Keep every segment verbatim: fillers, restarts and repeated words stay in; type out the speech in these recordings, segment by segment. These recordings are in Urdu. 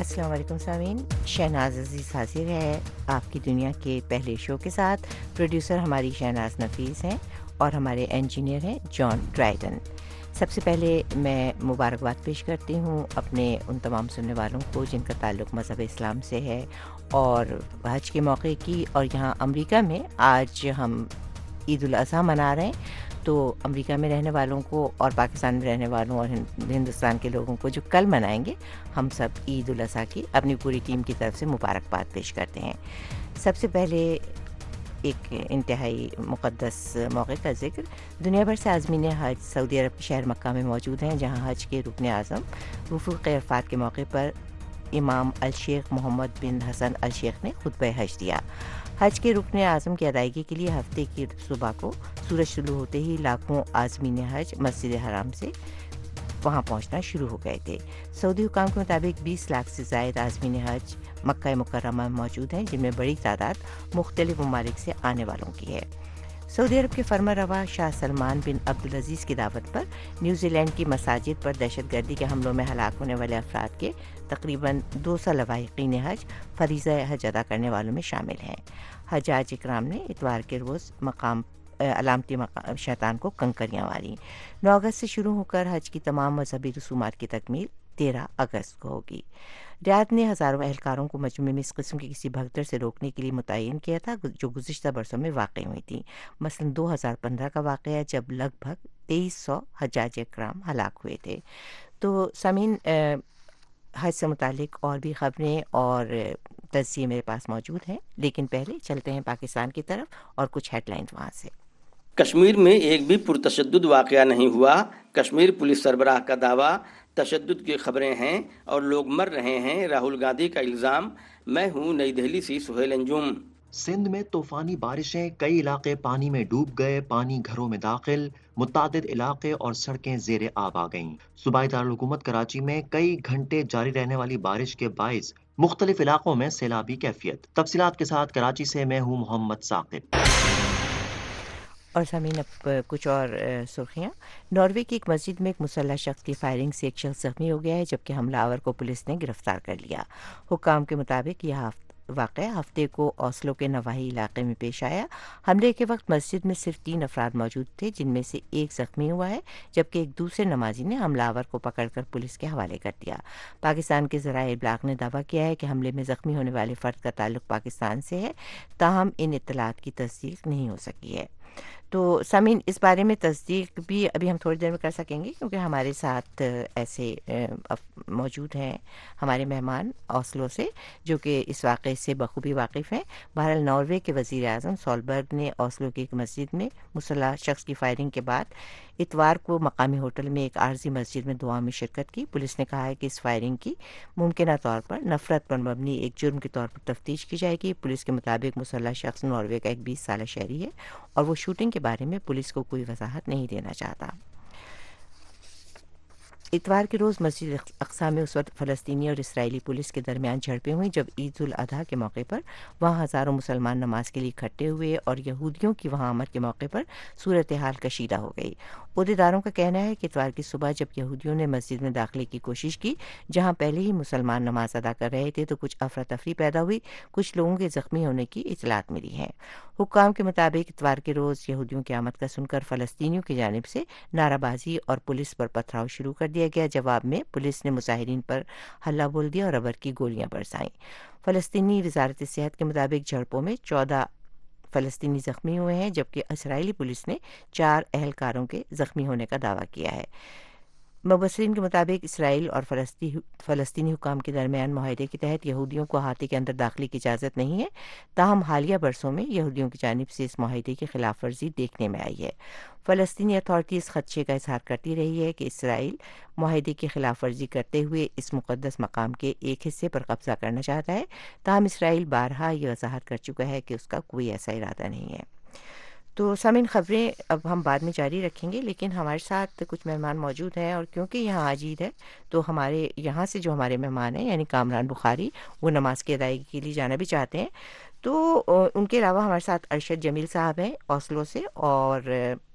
السلام علیکم سامعین، شہناز عزیز حاضر ہے آپ کی دنیا کے پہلے شو کے ساتھ۔ پروڈیوسر ہماری شہناز نفیس ہیں اور ہمارے انجینئر ہیں جان ڈرائیڈن۔ سب سے پہلے میں مبارکباد پیش کرتی ہوں اپنے ان تمام سننے والوں کو جن کا تعلق مذہب اسلام سے ہے اور حج کے موقع کی، اور یہاں امریکہ میں آج ہم عید الاضحیٰ منا رہے ہیں، تو امریکہ میں رہنے والوں کو اور پاکستان میں رہنے والوں اور ہندوستان کے لوگوں کو جو کل منائیں گے، ہم سب عید الاضحیٰ کی اپنی پوری ٹیم کی طرف سے مبارکباد پیش کرتے ہیں۔ سب سے پہلے ایک انتہائی مقدس موقع کا ذکر، دنیا بھر سے عازمین حج سعودی عرب کے شہر مکہ میں موجود ہیں، جہاں حج کے رکن اعظم وفود عرفات کے موقع پر امام الشیخ محمد بن حسن الشیخ نے خطبہ حج دیا۔ حج کے رکن اعظم کی ادائیگی کے لیے ہفتے کی صبح کو سورج طلوع ہوتے ہی لاکھوں عازمین حج مسجد حرام سے وہاں پہنچنا شروع ہو گئے تھے۔ سعودی حکام کے مطابق بیس لاکھ سے زائد عازمین حج مکہ مکرمہ میں موجود ہیں، جن میں بڑی تعداد مختلف ممالک سے آنے والوں کی ہے۔ سعودی عرب کے فرمان روا شاہ سلمان بن عبدالعزیز کی دعوت پر نیوزی لینڈ کی مساجد پر دہشت گردی کے حملوں میں ہلاک ہونے والے افراد کے تقریباً دو سو لواحقین حج فریضہ حج ادا کرنے والوں میں شامل ہیں۔ حجاج اکرام نے اتوار کے روز مقام علامتی مقام شیطان کو کنکریاں ماری۔ نو اگست سے شروع ہو کر حج کی تمام مذہبی رسومات کی تکمیل تیرہ اگست کو ہوگی۔ ریاض نے ہزاروں اہلکاروں کو مجموعے میں اس قسم کی کسی بھگدڑ سے روکنے کے لیے متعین کیا تھا جو گزشتہ برسوں میں واقع ہوئی تھی۔ مثلا دو ہزار پندرہ کا واقعہ ہے جب لگ بھگ تیئیس سو حجاج اکرام ہلاک ہوئے تھے۔ تو سامعین، حج سے متعلق اور بھی خبریں اور تجزیے میرے پاس موجود ہیں، لیکن پہلے چلتے ہیں پاکستان کی طرف اور کچھ ہیڈ لائنز وہاں سے۔ کشمیر میں ایک بھی پرتشدد واقعہ نہیں ہوا، کشمیر پولیس سربراہ کا دعویٰ۔ تشدد کی خبریں ہیں اور لوگ مر رہے ہیں، راہل گاندھی کا الزام۔ میں ہوں نئی دہلی سے سہیل انجم۔ سندھ میں طوفانی بارشیں، کئی علاقے پانی میں ڈوب گئے، پانی گھروں میں داخل، متعدد علاقے اور سڑکیں زیر آب آ گئیں۔ صوبائی دارالحکومت کراچی میں کئی گھنٹے جاری رہنے والی بارش کے باعث مختلف علاقوں میں سیلابی کیفیت۔ تفصیلات کے ساتھ کراچی سے میں ہوں محمد ثاقب۔ اور سامعین، اب کچھ اور سرخیاں۔ ناروے کی ایک مسجد میں ایک مسلح شخص کی فائرنگ سے ایک شخص زخمی ہو گیا ہے، جبکہ حملہ آور کو پولیس نے گرفتار کر لیا۔ حکام کے مطابق یہ واقعہ ہفتے کو اوسلو کے نواحی علاقے میں پیش آیا۔ حملے کے وقت مسجد میں صرف تین افراد موجود تھے، جن میں سے ایک زخمی ہوا ہے، جبکہ ایک دوسرے نمازی نے حملہ آور کو پکڑ کر پولیس کے حوالے کر دیا۔ پاکستان کے ذرائع ابلاغ نے دعویٰ کیا ہے کہ حملے میں زخمی ہونے والے فرد کا تعلق پاکستان سے ہے، تاہم ان اطلاعات کی تصدیق نہیں ہو سکی ہے۔ تو سامعین، اس بارے میں تصدیق بھی ابھی ہم تھوڑی دیر میں کر سکیں گے، کیونکہ ہمارے ساتھ ایسے موجود ہیں ہمارے مہمان اوسلو سے، جو کہ اس واقعے سے بخوبی واقف ہیں۔ بہرحال ناروے کے وزیر اعظم سولبرگ نے اوسلو کی ایک مسجد میں مسلح شخص کی فائرنگ کے بعد اتوار کو مقامی ہوٹل میں ایک عارضی مسجد میں دعا میں شرکت کی۔ پولیس نے کہا ہے کہ اس فائرنگ کی ممکنہ طور پر نفرت پر مبنی ایک جرم کے طور پر تفتیش کی جائے گی۔ پولیس کے مطابق مسلح شخص ناروے کا ایک بیس سالہ شہری ہے اور وہ شوٹنگ کے بارے میں پولیس کو کوئی وضاحت نہیں دینا چاہتا۔ اتوار کے روز مسجد اقصیٰ میں اس وقت فلسطینی اور اسرائیلی پولیس کے درمیان جھڑپیں ہوئیں جب عید الاضحیٰ کے موقع پر وہاں ہزاروں مسلمان نماز کے لیے اکٹھے ہوئے اور یہودیوں کی وہاں آمد کے موقع پر صورتحال کشیدہ ہو گئی۔ عہدیداروں کا کہنا ہے کہ اتوار کی صبح جب یہودیوں نے مسجد میں داخلے کی کوشش کی، جہاں پہلے ہی مسلمان نماز ادا کر رہے تھے، تو کچھ افراتفری پیدا ہوئی، کچھ لوگوں کے زخمی ہونے کی اطلاعات ملی ہیں۔ حکام کے مطابق اتوار کے روز یہودیوں کی آمد کا سن کر فلسطینیوں کی جانب سے نعرہ بازی اور پولیس پر پتھراؤ شروع کر دیا گیا۔ جواب میں پولیس نے مظاہرین پر حلہ بول دیا اور ربر کی گولیاں برسائیں۔ فلسطینی وزارت صحت کے مطابق جھڑپوں میں چودہ فلسطینی زخمی ہوئے ہیں، جبکہ اسرائیلی پولیس نے چار اہلکاروں کے زخمی ہونے کا دعویٰ کیا ہے۔ مبصرین کے مطابق اسرائیل اور فلسطینی حکام کے درمیان معاہدے کے تحت یہودیوں کو احاطے کے اندر داخلے کی اجازت نہیں ہے، تاہم حالیہ برسوں میں یہودیوں کی جانب سے اس معاہدے کی خلاف ورزی دیکھنے میں آئی ہے۔ فلسطینی اتھارٹی اس خدشے کا اظہار کرتی رہی ہے کہ اسرائیل معاہدے کی خلاف ورزی کرتے ہوئے اس مقدس مقام کے ایک حصے پر قبضہ کرنا چاہتا ہے، تاہم اسرائیل بارہا یہ وضاحت کر چکا ہے کہ اس کا کوئی ایسا ارادہ نہیں ہے۔ تو سامعین، خبریں اب ہم بعد میں جاری رکھیں گے، لیکن ہمارے ساتھ کچھ مہمان موجود ہیں، اور کیونکہ یہاں آج عید ہے تو ہمارے یہاں سے جو ہمارے مہمان ہیں یعنی کامران بخاری، وہ نماز کی ادائیگی کے لیے جانا بھی چاہتے ہیں۔ تو ان کے علاوہ ہمارے ساتھ ارشد جمیل صاحب ہیں اوسلو سے، اور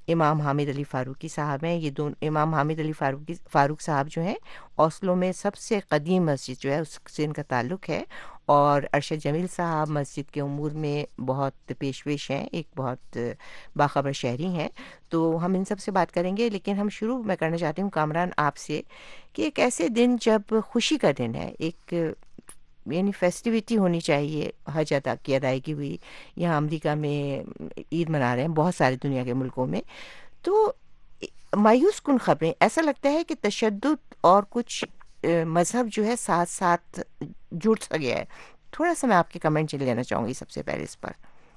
امام حامد علی فاروقی صاحب ہیں. یہ دونوں امام حامد علی فاروقی فاروق صاحب جو ہیں اوسلو میں سب سے قدیم مسجد جو ہے اس سے ان کا تعلق ہے, اور ارشد جمیل صاحب مسجد کے امور میں بہت پیشویش ہیں, ایک بہت باخبر شہری ہیں. تو ہم ان سب سے بات کریں گے, لیکن ہم شروع میں کرنا چاہتی ہوں کامران آپ سے کہ ایک ایسے دن جب خوشی کا دن ہے, ایک یعنی فیسٹیوٹی ہونی چاہیے, حج ادا کی ادائیگی ہوئی, یہاں امریکہ میں عید منا رہے ہیں بہت سارے دنیا کے ملکوں میں, تو مایوس کن خبریں, ایسا لگتا ہے کہ تشدد اور کچھ مذہب جو ہے ساتھ ساتھ جڑ سا گیا ہے. تھوڑا سا میں آپ کے کمنٹ لینا چاہوں گی سب سے پہلے اس پر.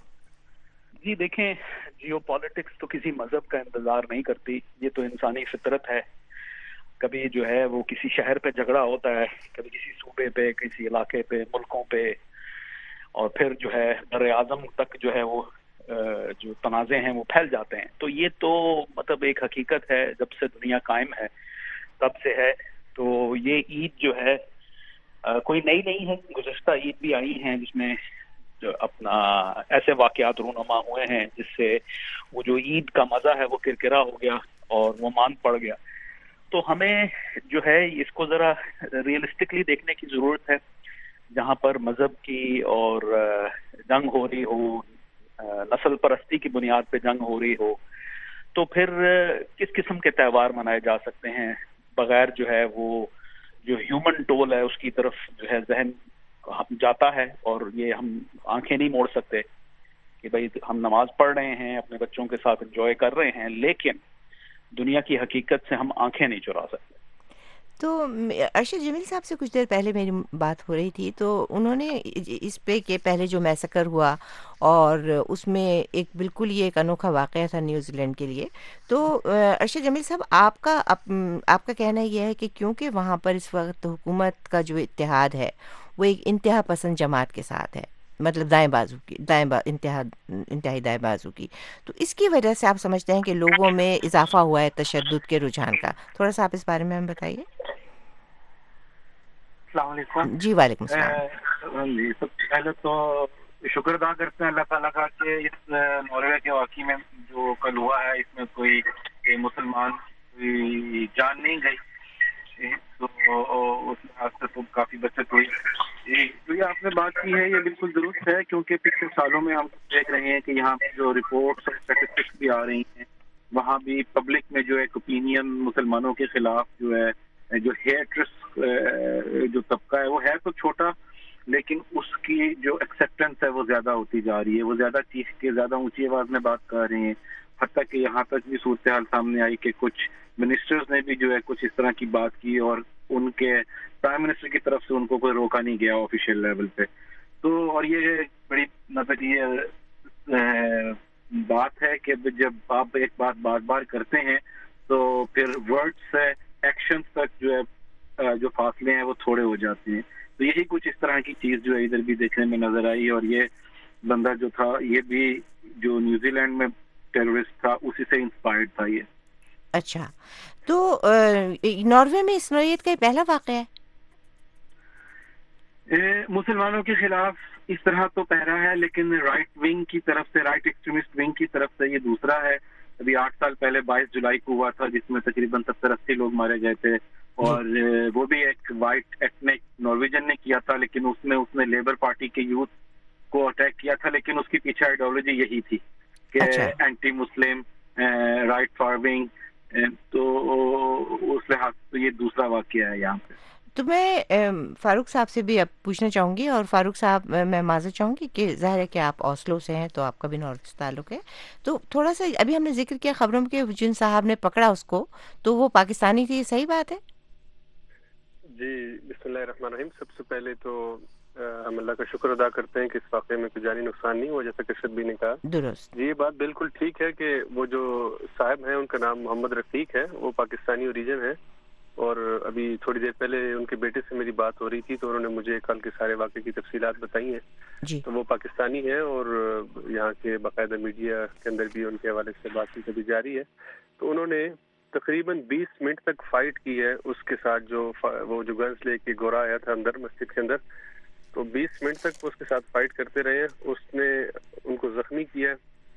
جی دیکھیں, جیو پالیٹکس تو کسی مذہب کا انتظار نہیں کرتی, یہ تو انسانی فطرت ہے. کبھی جو ہے وہ کسی شہر پہ جھگڑا ہوتا ہے, کبھی کسی صوبے پہ, کسی علاقے پہ, ملکوں پہ, اور پھر جو ہے بر اعظم تک جو ہے وہ جو تنازع ہیں وہ پھیل جاتے ہیں. تو یہ تو مطلب ایک حقیقت ہے, جب سے دنیا قائم ہے تب سے ہے. تو یہ عید جو ہے کوئی نئی نہیں ہے, گزشتہ عید بھی آئی ہیں جس میں جو اپنا ایسے واقعات رونما ہوئے ہیں جس سے وہ جو عید کا مزہ ہے وہ کرکرا ہو گیا اور وہ مان پڑ گیا. تو ہمیں جو ہے اس کو ذرا ریئلسٹکلی دیکھنے کی ضرورت ہے. جہاں پر مذہب کی اور جنگ ہو رہی ہو, نسل پرستی کی بنیاد پہ جنگ ہو رہی ہو, تو پھر کس قسم کے تہوار منائے جا سکتے ہیں بغیر جو ہے وہ جو ہیومن ٹول ہے اس کی طرف جو ہے ذہن جاتا ہے. اور یہ ہم آنکھیں نہیں موڑ سکتے کہ بھئی ہم نماز پڑھ رہے ہیں, اپنے بچوں کے ساتھ انجوائے کر رہے ہیں, لیکن دنیا کی حقیقت سے ہم آنکھیں نہیں چرا سکتے. تو ارشد جمیل صاحب سے کچھ دیر پہلے میری بات ہو رہی تھی, تو انہوں نے اس پہ کہ پہلے جو میسکر ہوا اور اس میں ایک بالکل یہ ایک انوکھا واقعہ تھا نیوزی لینڈ کے لیے. تو ارشد جمیل صاحب, آپ کا آپ کا کہنا یہ ہے کہ کیونکہ وہاں پر اس وقت حکومت کا جو اتحاد ہے وہ ایک انتہا پسند جماعت کے ساتھ ہے, مطلب دائیں بازو کی, دائیں با انتہا انتہائی دائیں بازو کی, تو اس کی وجہ سے آپ سمجھتے ہیں کہ لوگوں میں اضافہ ہوا ہے تشدد کے رجحان کا. تھوڑا سا آپ اس بارے میں ہمیں بتائیے. السلام علیکم. جی وعلیکم السلام. جی سب سے پہلے تو شکر ادا کرتے ہیں اللہ تعالیٰ کا کہ اس ناروے کے واقعے میں جو کل ہوا ہے اس میں کوئی مسلمان کوئی جان نہیں گئی, تو اس لحاظ سے تو کافی بچت ہوئی. جو یہ آپ نے بات کی ہے یہ بالکل درست ہے, کیونکہ پچھلے سالوں میں ہم دیکھ رہے ہیں کہ یہاں پہ جو رپورٹس اور اسٹیٹسٹکس بھی آ رہی ہیں, وہاں بھی پبلک میں جو ایک اوپینین مسلمانوں کے خلاف جو ہے جو ہیٹرس جو طبقہ ہے وہ ہے تو چھوٹا, لیکن اس کی جو ایکسیپٹنس ہے وہ زیادہ ہوتی جا رہی ہے. وہ زیادہ چیخ کے زیادہ اونچی آواز میں بات کر رہے ہیں, حتیٰ کہ یہاں تک بھی صورتحال سامنے آئی کہ کچھ منسٹرز نے بھی جو ہے کچھ اس طرح کی بات کی اور ان کے پرائم منسٹر کی طرف سے ان کو کوئی روکا نہیں گیا آفیشیل لیول پہ. تو اور یہ بڑی مطلب یہ بات ہے کہ جب آپ ایک بات بار بار کرتے ہیں تو پھر ورڈ سے ایکشن تک جو ہے جو فاصلے ہیں وہ تھوڑے ہو جاتے ہیں. تو یہی کچھ اس طرح کی چیز جو ہے ادھر بھی دیکھنے میں نظر آئی, اور یہ بندہ جو تھا یہ بھی جو نیوزی لینڈ میں ٹیررسٹ تھا اسی سے انسپائرڈ تھا یہ. اچھا, تو ناروے میں اس نوعیت کا پہلا واقعہ ہے مسلمانوں کے خلاف اس طرح تو پہلا ہے, لیکن رائٹ ونگ کی طرف سے, رائٹ ایکسٹریمسٹ ونگ کی طرف سے یہ دوسرا ہے. ابھی آٹھ سال پہلے بائیس جولائی کو ہوا تھا جس میں تقریباً ستر اسی لوگ مارے گئے تھے, اور وہ بھی ایک وائٹ ایتھنک نارویجن نے کیا تھا, لیکن اس میں اس نے لیبر پارٹی کے یوتھ کو اٹیک کیا تھا, لیکن اس کی پیچھے آئیڈیالوجی یہی تھی کہ اینٹی مسلم, رائٹ فارمنگ. تو اس لحاظ سے یہ دوسرا واقعہ ہے یہاں پہ. تو میں فاروق صاحب سے بھی اب پوچھنا چاہوں گی, اور فاروق صاحب میں معذرت چاہوں گی کہ ظاہر ہے کہ آپ اوسلو سے ہیں تو آپ کا بھی نارتھ سے تعلق ہے, تو تھوڑا سا ابھی ہم نے ذکر کیا خبروں کے جن صاحب نے پکڑا اس کو تو وہ پاکستانی تھی, یہ صحیح بات ہے؟ جی بسم اللہ الرحمن الرحیم. سب سے پہلے تو ہم اللہ کا شکر ادا کرتے ہیں کہ اس واقعے میں کوئی جانی نقصان نہیں ہوا, جیسا کہ ارشد بھی نے کہا. درست. جی یہ بات بالکل ٹھیک ہے کہ وہ جو صاحب ہیں ان کا نام محمد رفیق ہے, وہ پاکستانی اوریجن ہے, اور ابھی تھوڑی دیر پہلے ان کے بیٹے سے میری بات ہو رہی تھی تو انہوں نے مجھے کل کے سارے واقعے کی تفصیلات بتائی ہیں. جی. تو وہ پاکستانی ہیں اور یہاں کے باقاعدہ میڈیا کے اندر بھی ان کے حوالے سے بات چیت ابھی جاری ہے. تو انہوں نے تقریباً بیس منٹ تک فائٹ کی ہے اس کے ساتھ, جو وہ جو گنز لے کے گورا آیا تھا اندر مسجد کے اندر, تو بیس منٹ تک وہ اس کے ساتھ فائٹ کرتے رہے. اس نے ان کو زخمی کیا,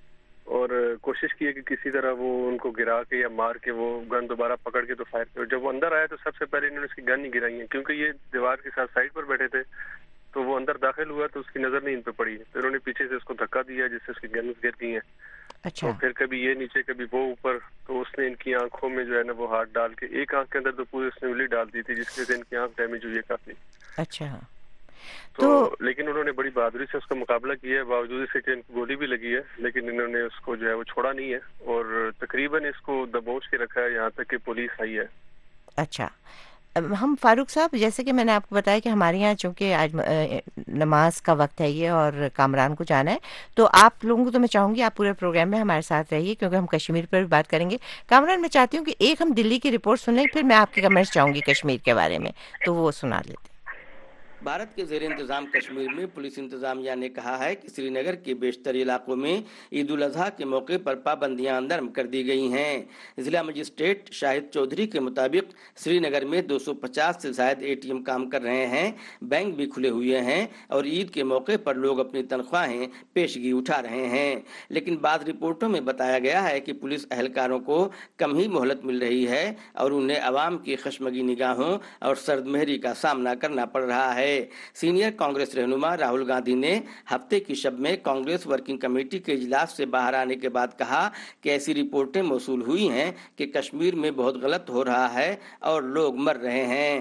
اور کوشش کی ہے کہ کسی طرح وہ ان کو گرا کے یا مار کے وہ گن دوبارہ پکڑ کے تو فائر کرے. جب وہ اندر آیا تو سب سے پہلے انہوں نے اس کی گن ہی گرائی ہے, کیونکہ یہ دیوار کے ساتھ سائڈ پر بیٹھے تھے, تو وہ اندر داخل ہوا تو اس کی نظر نہیں ان پہ پڑی. تو انہوں نے پیچھے سے اس کو دھکا دیا جس سے اس کی گنز گر گئی ہیں. اچھا. تو پھر کبھی یہ نیچے کبھی وہ اوپر, تو اس نے ان کی آنکھوں میں جو ہے نا وہ ہاتھ ڈال کے, ایک آنکھ کے اندر تو پوری اس نے انگلی ڈال دی تھی جس کی وجہ سے ان کی آنکھ ڈیمیج ہوئی ہے کافی. اچھا. تو لیکن انہوں نے بڑی بہادری سے اس کا مقابلہ کیا ہے, باوجود اس کے کہ ان کو گولی بھی لگی ہے, لیکن انہوں نے اس کو جو ہے وہ چھوڑا نہیں ہے اور تقریباً اس کو دبوچ کے رکھا ہے یہاں تک کہ پولیس آئی ہے. اچھا. ہم فاروق صاحب, جیسے کہ میں نے آپ کو بتایا کہ ہمارے یہاں چونکہ آج نماز کا وقت ہے یہ اور کامران کو جانا ہے, تو آپ لوگوں کو تو میں چاہوں گی آپ پورے پروگرام میں ہمارے ساتھ رہیے کیونکہ ہم کشمیر پر بھی بات کریں گے. کامران, میں چاہتی ہوں کہ ایک ہم دلی کی رپورٹ سن لیں, پھر میں آپ کے کمنٹس چاہوں گی کشمیر کے بارے میں, تو وہ سنا لیتے. بھارت کے زیر انتظام کشمیر میں پولیس انتظامیہ نے کہا ہے کہ سری نگر کے بیشتر علاقوں میں عید الاضحیٰ کے موقع پر پابندیاں نرم کر دی گئی ہیں. ضلع مجسٹریٹ شاہد چودھری کے مطابق سری نگر میں دو سو پچاس سے زائد اے ٹی ایم کام کر رہے ہیں, بینک بھی کھلے ہوئے ہیں اور عید کے موقع پر لوگ اپنی تنخواہیں پیشگی اٹھا رہے ہیں. لیکن بعض رپورٹوں میں بتایا گیا ہے کہ پولیس اہلکاروں کو کم ہی مہلت مل رہی ہے اور انہیں عوام کی خشمگی نگاہوں اور سرد مہری کا سامنا کرنا پڑ رہا ہے. سینئر کانگریس رہنما راہل گاندھی نے ہفتے کی شب میں کانگریس ورکنگ کمیٹی کے اجلاس سے باہر آنے کے بعد کہا کہ ایسی رپورٹیں موصول ہوئی ہیں کہ کشمیر میں بہت غلط ہو رہا ہے اور لوگ مر رہے ہیں.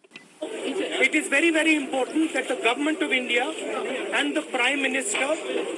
It is very very important that the government of India and the Prime Minister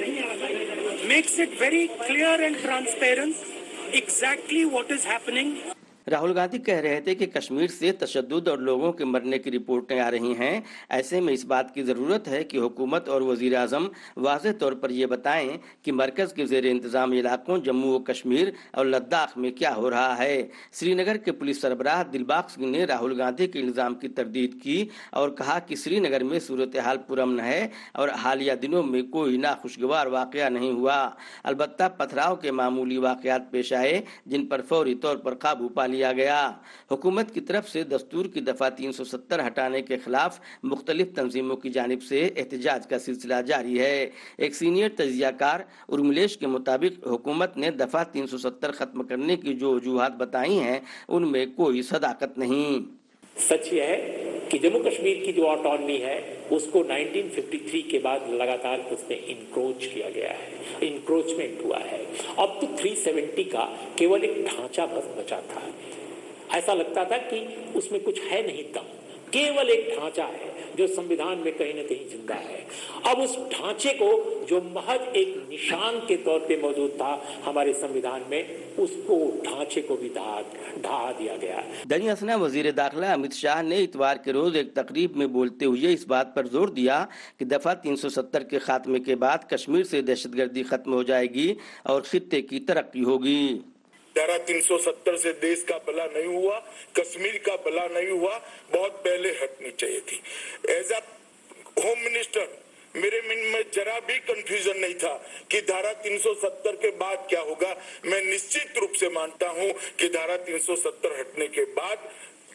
makes it very clear and transparent exactly what is happening. Rahul Gandhi کہہ رہے تھے کہ کشمیر سے تشدد اور لوگوں کے مرنے کی رپورٹیں آ رہی ہیں. ایسے میں اس بات کی ضرورت ہے کہ حکومت اور وزیر اعظم واضح طور پر یہ بتائیں کہ مرکز کے زیر انتظام علاقوں جموں و کشمیر اور لداخ میں کیا ہو رہا ہے. سری نگر کے پولیس سربراہ دلباغ سنگھ نے راہل گاندھی کے الزام کی تردید کی اور کہا کہ سری نگر میں صورتحال پرامن ہے اور حالیہ دنوں میں کوئی ناخوشگوار واقعہ نہیں ہوا. البتہ پتھراؤ کے معمولی واقعات پیش آئے جن پر فوری طور پر قابو پا لیا گیا. حکومت کی طرف سے دستور کی دفعہ تین سو ستر ہٹانے کے خلاف مختلف تنظیموں کی جانب سے احتجاج کا سلسلہ جاری ہے. ایک سینئر تجزیہ کار ارملیش کے مطابق حکومت نے دفعہ تین سو ستر ختم کرنے کی جو وجوہات بتائی ہیں ان میں کوئی صداقت نہیں. سچ یہ ہے کہ جموں کشمیر کی جو آٹونمی ہے اس کو نائنٹین ففٹی تھری کے بعد لگاتار اس میں انکروچ کیا گیا ہے, انکروچمنٹ ہوا ہے. اب تو تھری سیونٹی کا کیول ایک ڈھانچہ بس بچا تھا. ایسا لگتا تھا کہ اس میں کچھ ہے نہیں دم, کیول ایک ڈھانچہ ہے جو سمویدھان میں کہیں نہ کہیں زندہ ہے. اب اس ڈھانچے کو جو محض ایک نشان کے طور پہ موجود تھا ہمارے سمویدھان میں, اس کو ڈھانچے کو بھی ڈھا دیا گیا. دریں اثنا وزیر داخلہ امت شاہ نے اتوار کے روز ایک تقریب میں بولتے ہوئے اس بات پر زور دیا کہ دفعہ تین سو ستر کے خاتمے کے بعد کشمیر سے دہشت گردی ختم ہو جائے گی اور خطے کی ترقی ہوگی. دھارا تین سو ستر سے دیش کا بھلا نہیں ہوا, کشمیر کا بھلا نہیں ہوا, بہت پہلے ہٹنی چاہیے تھی. ایز اے ہوم منسٹر میرے من میں ذرا بھی کنفیوژن نہیں تھا کہ دھارا تین سو ستر کے بعد کیا ہوگا. میں نشچت روپ سے مانتا ہوں کہ دھارا تین سو ستر ہٹنے کے بعد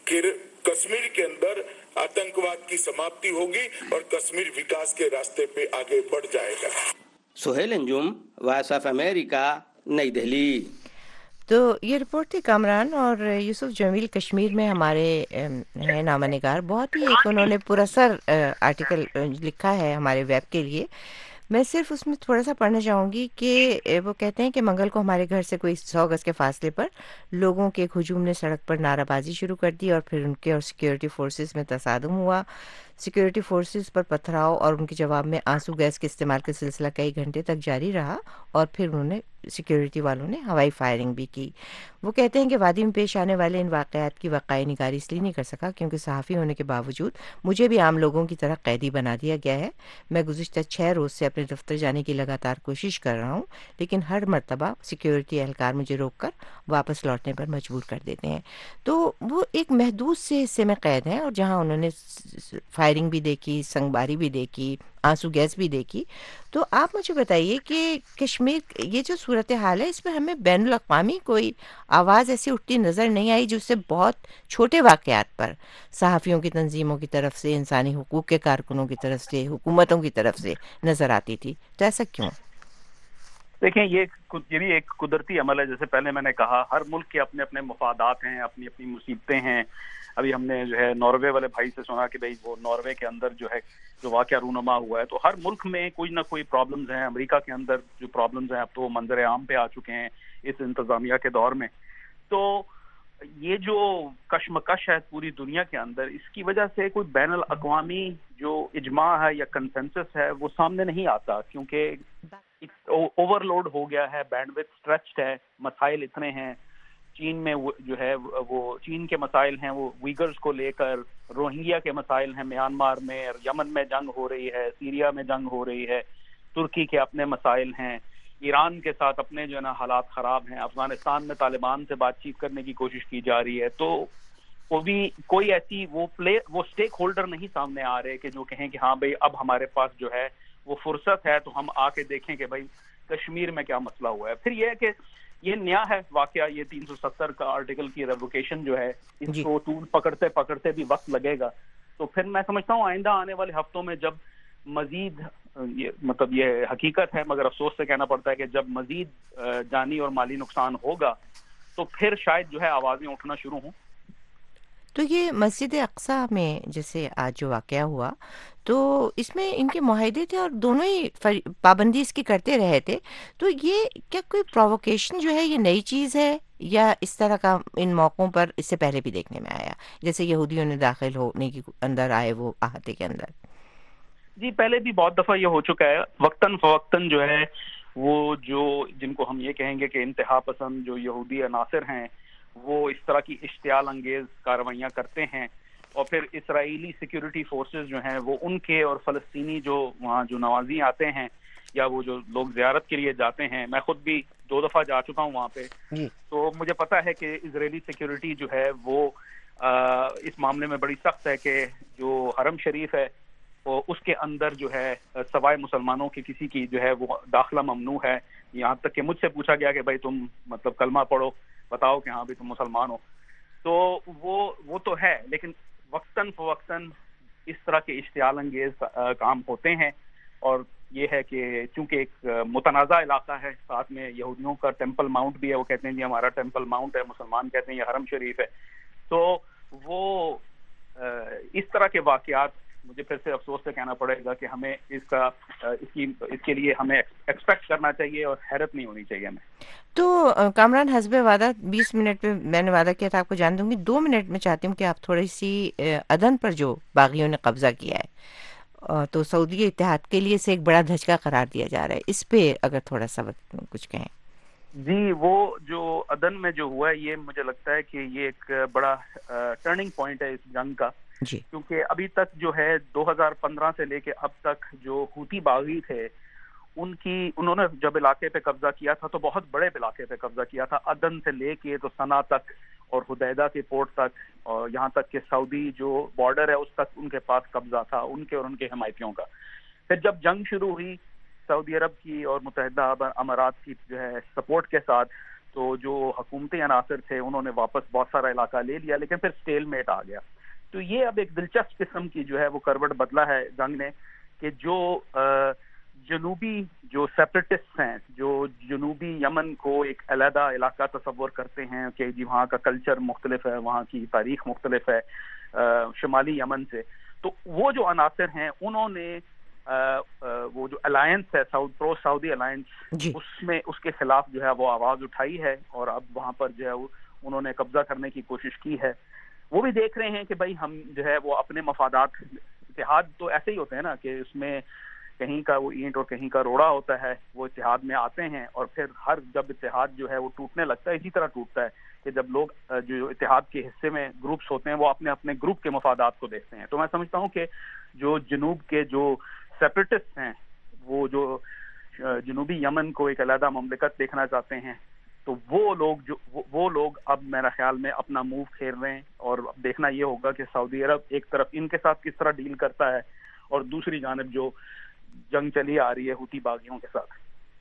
کشمیر کے اندر آتنکواد کی سماپتی ہوگی اور کشمیر وکاس کے راستے پہ آگے بڑھ جائے گا. Sohail Anjum, Voice of America, نئی دہلی. تو یہ رپورٹ تھی کامران, اور یوسف جمیل کشمیر میں ہمارے ہیں نامہ نگار, بہت ہی ایک انہوں نے پراسر آرٹیکل لکھا ہے ہمارے ویب کے لیے. میں صرف اس میں تھوڑا سا پڑھنا چاہوں گی کہ وہ کہتے ہیں کہ منگل کو ہمارے گھر سے کوئی سو گز کے فاصلے پر لوگوں کے ایک ہجوم نے سڑک پر نعرہ بازی شروع کر دی اور پھر ان کے اور سیکیورٹی فورسز میں تصادم ہوا. سیکیورٹی فورسز پر پتھراؤ اور ان کے جواب میں آنسو گیس کے استعمال کا سلسلہ کئی گھنٹے تک جاری رہا اور پھر انہوں نے سیکیورٹی والوں نے ہوائی فائرنگ بھی کی. وہ کہتے ہیں کہ وادی میں پیش آنے والے ان واقعات کی وقائع نگاری اس لیے نہیں کر سکا کیونکہ صحافی ہونے کے باوجود مجھے بھی عام لوگوں کی طرح قیدی بنا دیا گیا ہے. میں گزشتہ چھ روز سے اپنے دفتر جانے کی لگاتار کوشش کر رہا ہوں, لیکن ہر مرتبہ سیکیورٹی اہلکار مجھے روک کر واپس لوٹنے پر مجبور کر دیتے ہیں. تو وہ ایک محدود سے حصے میں قید ہیں اور جہاں انہوں نے فائرنگ بھی دیکھی, سنگ باری بھی دیکھی, آنسو گیس بھی دیکھی. تو آپ مجھے بتائیے کہ کشمیر یہ جو صورتحال ہے اس میں ہمیں بین الاقوامی کوئی آواز ایسی اٹھتی نظر نہیں آئی جس سے بہت چھوٹے واقعات پر صحافیوں کی تنظیموں کی طرف سے, انسانی حقوق کے کارکنوں کی طرف سے, حکومتوں کی طرف سے نظر آتی تھی. تو ایسا کیوں؟ دیکھیں یہ یہ بھی ایک قدرتی عمل ہے. جیسے پہلے میں نے کہا ہر ملک کے اپنے اپنے مفادات ہیں, اپنی اپنی مصیبتیں ہیں. ابھی ہم نے جو ہے ناروے والے بھائی سے سنا کہ بھئی وہ ناروے کے اندر جو ہے جو واقعہ رونما ہوا ہے, تو ہر ملک میں کوئی نہ کوئی پرابلمز ہیں. امریکہ کے اندر جو پرابلمز ہیں اب تو منظر عام پہ آ چکے ہیں اس انتظامیہ کے دور میں. تو یہ جو کشمکش ہے پوری دنیا کے اندر, اس کی وجہ سے کوئی بین الاقوامی جو اجماع ہے یا کنسنسس ہے وہ سامنے نہیں آتا, کیونکہ اوور لوڈ ہو گیا ہے, بینڈ وتھ اسٹریچڈ ہے, مسائل اتنے ہیں. چین میں جو ہے وہ چین کے مسائل ہیں وہ ویگرز کو لے کر, روہنگیا کے مسائل ہیں میانمار میں, یمن میں جنگ ہو رہی ہے, سیریا میں جنگ ہو رہی ہے, ترکی کے اپنے مسائل ہیں, ایران کے ساتھ اپنے جو ہے نا حالات خراب ہیں, افغانستان میں طالبان سے بات چیت کرنے کی کوشش کی جا رہی ہے. تو وہ بھی کوئی ایسی وہ پلے وہ اسٹیک ہولڈر نہیں سامنے آ رہے کہ جو کہیں کہ ہاں بھئی اب ہمارے پاس جو ہے وہ فرصت ہے تو ہم آ کے دیکھیں کہ بھئی کشمیر میں کیا مسئلہ ہوا ہے. پھر یہ ہے کہ یہ نیا ہے واقعہ, یہ تین سو ستر کا آرٹیکل کی ریووکیشن جو ہے, اس جی. کو ٹول پکڑتے پکڑتے بھی وقت لگے گا. تو پھر میں سمجھتا ہوں آئندہ آنے والے ہفتوں میں جب مزید یہ مطلب یہ حقیقت ہے مگر افسوس سے کہنا پڑتا ہے کہ جب مزید جانی اور مالی نقصان ہوگا تو پھر شاید جو ہے آوازیں اٹھنا شروع ہوں. تو یہ مسجد اقصیٰ میں جیسے آج جو واقعہ ہوا تو اس میں ان کے معاہدے تھے اور دونوں ہی پابندی اس کی کرتے رہے تھے, تو یہ کیا کوئی پرووکیشن جو ہے یہ نئی چیز ہے یا اس طرح کا ان موقعوں پر اس سے پہلے بھی دیکھنے میں آیا, جیسے یہودیوں نے داخل ہونے کی اندر آئے وہ احاطے کے اندر؟ جی پہلے بھی بہت دفعہ یہ ہو چکا ہے. وقتاً فوقتاً جو ہے وہ جو جن کو ہم یہ کہیں گے کہ انتہا پسند جو یہودی عناصر ہیں وہ اس طرح کی اشتعال انگیز کارروائیاں کرتے ہیں, اور پھر اسرائیلی سیکیورٹی فورسز جو ہیں وہ ان کے اور فلسطینی جو وہاں جو نوازی آتے ہیں یا وہ جو لوگ زیارت کے لیے جاتے ہیں, میں خود بھی دو دفعہ جا چکا ہوں وہاں پہ, تو مجھے پتا ہے کہ اسرائیلی سیکیورٹی جو ہے وہ اس معاملے میں بڑی سخت ہے کہ جو حرم شریف ہے اس کے اندر جو ہے سوائے مسلمانوں کے کسی کی جو ہے وہ داخلہ ممنوع ہے. یہاں تک کہ مجھ سے پوچھا گیا کہ بھائی تم مطلب کلمہ پڑھو, بتاؤ کہ ہاں بھی تم مسلمان ہو. تو وہ وہ تو ہے, لیکن وقتاً فوقتاً اس طرح کے اشتعال انگیز کام ہوتے ہیں. اور یہ ہے کہ چونکہ ایک متنازع علاقہ ہے, ساتھ میں یہودیوں کا ٹیمپل ماؤنٹ بھی ہے, وہ کہتے ہیں جی ہمارا ٹیمپل ماؤنٹ ہے, مسلمان کہتے ہیں یہ حرم شریف ہے. تو وہ اس طرح کے واقعات مجھے پھر سے افسوس سے کہنا پڑے گا کہ ہمیں اس کا اس کی اس کے لیے ہمیں ایکسپیکٹ کرنا چاہیے اور حیرت نہیں ہونی چاہیے ہمیں. تو کامران حسب وعدہ بیس منٹ پہ میں نے وعدہ کیا تھا آپ کو جان دوں گی, دو منٹ میں چاہتی ہوں کہ آپ تھوڑی سی عدن پر جو باغیوں نے قبضہ کیا ہے تو سعودی اتحاد کے لیے اسے ایک بڑا دھچکا قرار دیا جا رہا ہے, اس پہ اگر تھوڑا سا کچھ کہیں. جی وہ جو عدن میں جو ہوا ہے یہ مجھے لگتا ہے کہ یہ ایک بڑا ٹرننگ پوائنٹ ہے اس جنگ کا, جی. کیونکہ ابھی تک جو ہے دو ہزار پندرہ سے لے کے اب تک جو ہوتی باغی تھے ان کی انہوں نے جب علاقے پہ قبضہ کیا تھا تو بہت بڑے علاقے پہ قبضہ کیا تھا, عدن سے لے کے تو صنعا تک اور حدیدہ کے پورٹ تک, اور یہاں تک کہ سعودی جو بارڈر ہے اس تک ان کے پاس قبضہ تھا ان کے اور ان کے حمایتیوں کا. پھر جب جنگ شروع ہوئی سعودی عرب کی اور متحدہ امارات کی جو ہے سپورٹ کے ساتھ, تو جو حکومتی عناصر تھے انہوں نے واپس بہت سارا علاقہ لے لیا, لیکن پھر اسٹیل میٹ آ گیا. تو یہ اب ایک دلچسپ قسم کی جو ہے وہ کروٹ بدلا ہے جنگ نے کہ جو جنوبی جو سیپریٹسٹ ہیں جو جنوبی یمن کو ایک علیحدہ علاقہ تصور کرتے ہیں کہ جی وہاں کا کلچر مختلف ہے, وہاں کی تاریخ مختلف ہے شمالی یمن سے, تو وہ جو عناصر ہیں انہوں نے وہ جو الائنس ہے ساؤتھ پرو سعودی الائنس اس میں اس کے خلاف جو ہے وہ آواز اٹھائی ہے, اور اب وہاں پر جو ہے انہوں نے قبضہ کرنے کی کوشش کی ہے. وہ بھی دیکھ رہے ہیں کہ بھائی ہم جو ہے وہ اپنے مفادات, اتحاد تو ایسے ہی ہوتے ہیں نا کہ اس میں کہیں کا وہ اینٹ اور کہیں کا روڑا ہوتا ہے, وہ اتحاد میں آتے ہیں اور پھر ہر جب اتحاد جو ہے وہ ٹوٹنے لگتا ہے اسی طرح ٹوٹتا ہے کہ جب لوگ جو اتحاد کے حصے میں گروپس ہوتے ہیں وہ اپنے اپنے گروپ کے مفادات کو دیکھتے ہیں. تو میں سمجھتا ہوں کہ جو جنوب کے جو سیپریٹسٹ ہیں وہ جو جنوبی یمن کو ایک علیحدہ مملکت دیکھنا چاہتے ہیں, تو وہ لوگ جو وہ لوگ اب میرا خیال میں اپنا موو کھیل رہے ہیں, اور اب دیکھنا یہ ہوگا کہ سعودی عرب ایک طرف ان کے ساتھ کس طرح ڈیل کرتا ہے اور دوسری جانب جو جنگ چلی آ رہی ہے ہوتی باغیوں کے ساتھ.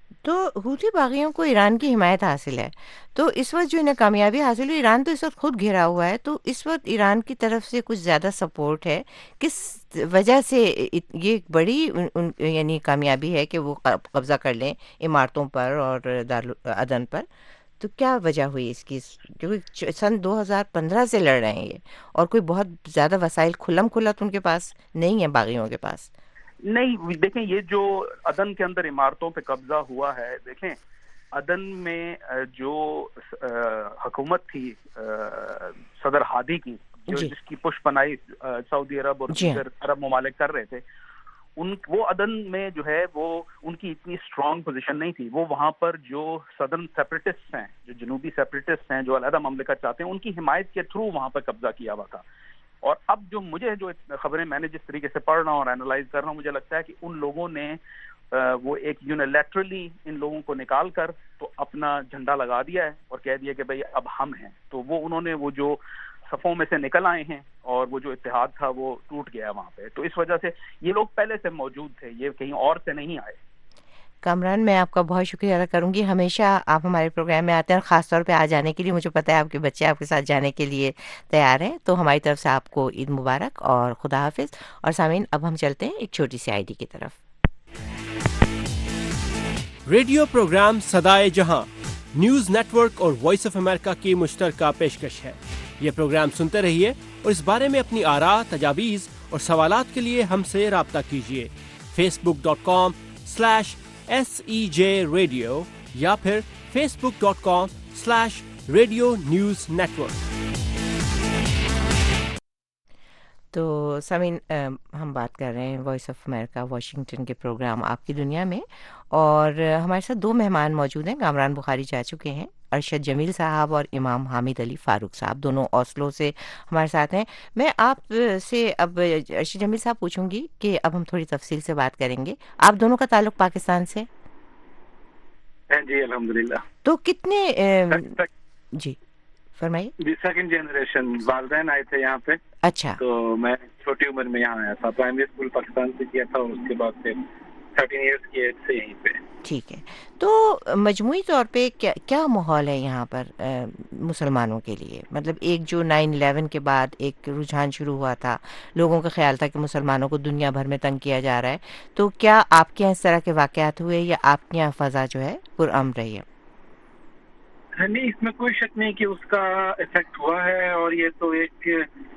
تو حوثی باغیوں کو ایران کی حمایت حاصل ہے، تو اس وقت جو انہیں کامیابی حاصل ہوئی، ایران تو اس وقت خود گھرا ہوا ہے، تو اس وقت ایران کی طرف سے کچھ زیادہ سپورٹ ہے، کس وجہ سے یہ ایک بڑی ان- ان- یعنی کامیابی ہے کہ وہ قبضہ کر لیں عمارتوں پر اور دارالعدن پر؟ تو کیا وجہ ہوئی اس کی؟ کیونکہ سن دو ہزار پندرہ سے لڑ رہے ہیں یہ، اور کوئی بہت زیادہ وسائل کھلم کھلا تو ان کے پاس نہیں ہے باغیوں کے پاس۔ نہیں دیکھیں، یہ جو عدن کے اندر عمارتوں پہ قبضہ ہوا ہے، دیکھیں عدن میں جو حکومت تھی صدر ہادی کی، جو جی جس کی پش پناہی سعودی عرب اور جی ہاں دیگر عرب ممالک کر رہے تھے، ان وہ عدن میں جو ہے وہ ان کی اتنی اسٹرانگ پوزیشن نہیں تھی۔ وہ وہاں پر جو سدرن سیپریٹسٹ ہیں، جو جنوبی سیپریٹسٹ ہیں، جو علیحدہ مملکت چاہتے ہیں، ان کی حمایت کے تھرو وہاں پر قبضہ کیا ہوا تھا۔ اور اب جو مجھے جو خبریں میں نے جس طریقے سے پڑھ رہا ہوں اور اینالائز کر رہا ہوں، مجھے لگتا ہے کہ ان لوگوں نے وہ ایک یونیلیٹرلی ان لوگوں کو نکال کر تو اپنا جھنڈا لگا دیا ہے اور کہہ دیا کہ بھئی اب ہم ہیں۔ تو وہ انہوں نے وہ جو صفوں میں سے نکل آئے ہیں اور وہ جو اتحاد تھا وہ ٹوٹ گیا وہاں پہ۔ تو اس وجہ سے یہ لوگ پہلے سے موجود تھے، یہ کہیں اور سے نہیں آئے۔ کامران، میں آپ کا بہت شکریہ ادا کروں گی، ہمیشہ آپ ہمارے پروگرام میں آتے ہیں اور خاص طور پہ آ جانے کے لیے، مجھے پتہ ہے آپ کے بچے آپ کے ساتھ جانے کے لیے تیار ہیں، تو ہماری طرف سے آپ کو عید مبارک اور خدا حافظ۔ اور سامعین، اب ہم چلتے ہیں ایک چھوٹی سی آئی ڈی کی طرف۔ ریڈیو پروگرام صدائے جہاں نیوز نیٹ ورک اور وائس آف امریکہ کی مشترکہ پیشکش ہے۔ یہ پروگرام سنتے رہیے اور اس بارے میں اپنی آراء، تجاویز اور سوالات کے لیے ہم سے رابطہ کیجیے۔ Facebook dot com slash S E J radio یا پھر Facebook dot com slash radio news network. تو سامعین، ہم بات کر رہے ہیں وائس آف امریکہ واشنگٹن کے پروگرام آپ کی دنیا میں، اور ہمارے ساتھ دو مہمان موجود ہیں۔ کامران بخاری جا چکے ہیں، ارشد جمیل صاحب اور امام حامد علی فاروق صاحب، دونوں اوسلو سے ہمارے ساتھ ہیں۔ میں آپ سے اب ارشد جمیل صاحب پوچھوں گی کہ اب ہم تھوڑی تفصیل سے بات کریں گے، آپ دونوں کا تعلق پاکستان سے؟ جی الحمدللہ۔ تو کتنے جی فرمائیے۔ جی سیکنڈ جنریشن، والدین آئے تھے یہاں پہ، اچھا، تو میں چھوٹی عمر میں یہاں آیا تھا، پرائمری اسکول پاکستان سے کیا تھا اور اس کے بعد پھر تھرٹین ایئرس کی ایج سے یہیں پہ۔ ٹھیک ہے، تو مجموعی طور پہ کیا کیا ماحول ہے یہاں پر مسلمانوں کے لیے؟ مطلب ایک جو نائن الیون کے بعد ایک رجحان شروع ہوا تھا، لوگوں کا خیال تھا کہ مسلمانوں کو دنیا بھر میں تنگ کیا جا رہا ہے، تو کیا آپ کے یہاں اس طرح کے واقعات ہوئے یا آپ کے یہاں فضا جو ہے پرامن رہی ہے؟ نہیں، اس میں کوئی شک نہیں کہ اس کا افیکٹ ہوا ہے، اور یہ تو ایک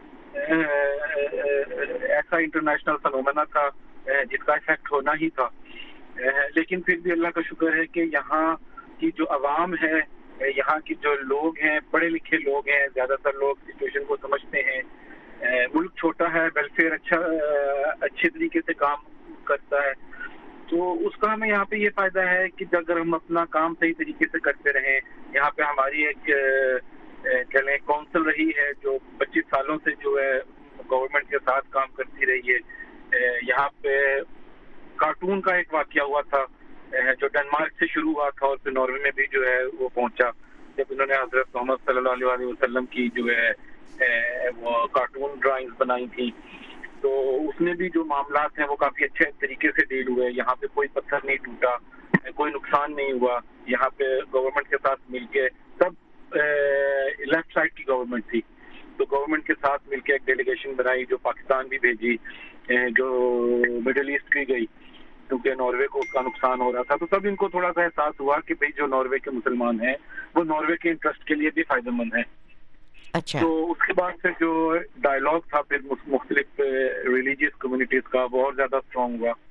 ایسا انٹرنیشنل فنومینا تھا جس کا افیکٹ ہونا ہی تھا۔ لیکن پھر بھی اللہ کا شکر ہے کہ یہاں کی جو عوام ہے، یہاں کی جو لوگ ہیں، پڑھے لکھے لوگ ہیں، زیادہ تر لوگ سچویشن کو سمجھتے ہیں۔ ملک چھوٹا ہے، ویلفیئر اچھا اچھے طریقے سے کام کرتا ہے، تو اس کا ہمیں یہاں پہ یہ فائدہ ہے کہ اگر ہم اپنا کام صحیح طریقے سے کرتے رہیں، یہاں پہ ہماری ایک کہہ لیں کونسل رہی ہے جو پچیس سالوں سے جو ہے گورنمنٹ کے ساتھ کام کرتی رہی ہے۔ یہاں پہ کارٹون کا ایک واقعہ ہوا تھا جو ڈنمارک سے شروع ہوا تھا اور پھر ناروے میں بھی جو ہے وہ پہنچا، جب انہوں نے حضرت محمد صلی اللہ علیہ وسلم کی جو ہے وہ کارٹون ڈرائنگز بنائی تھی، تو اس میں بھی جو معاملات ہیں وہ کافی اچھے طریقے سے ڈیل ہوئے۔ یہاں پہ کوئی پتھر نہیں ٹوٹا، کوئی نقصان نہیں ہوا۔ یہاں پہ گورنمنٹ کے ساتھ مل کے سب لیفٹ سائڈ کی گورنمنٹ تھی، تو گورنمنٹ کے ساتھ مل کے ایک ڈیلیگیشن بنائی جو پاکستان بھی بھیجی، جو مڈل ایسٹ بھی گئی، کیونکہ ناروے کو اس کا نقصان ہو رہا تھا۔ تو تب ان کو تھوڑا سا احساس ہوا کہ بھئی جو ناروے کے مسلمان ہیں وہ ناروے کے انٹرسٹ کے لیے بھی فائدہ مند ہیں۔ اچھا، تو اس کے بعد سے جو ڈائلاگ تھا پھر مختلف ریلیجیس کمیونٹیز کا بہت زیادہ اسٹرانگ ہوا،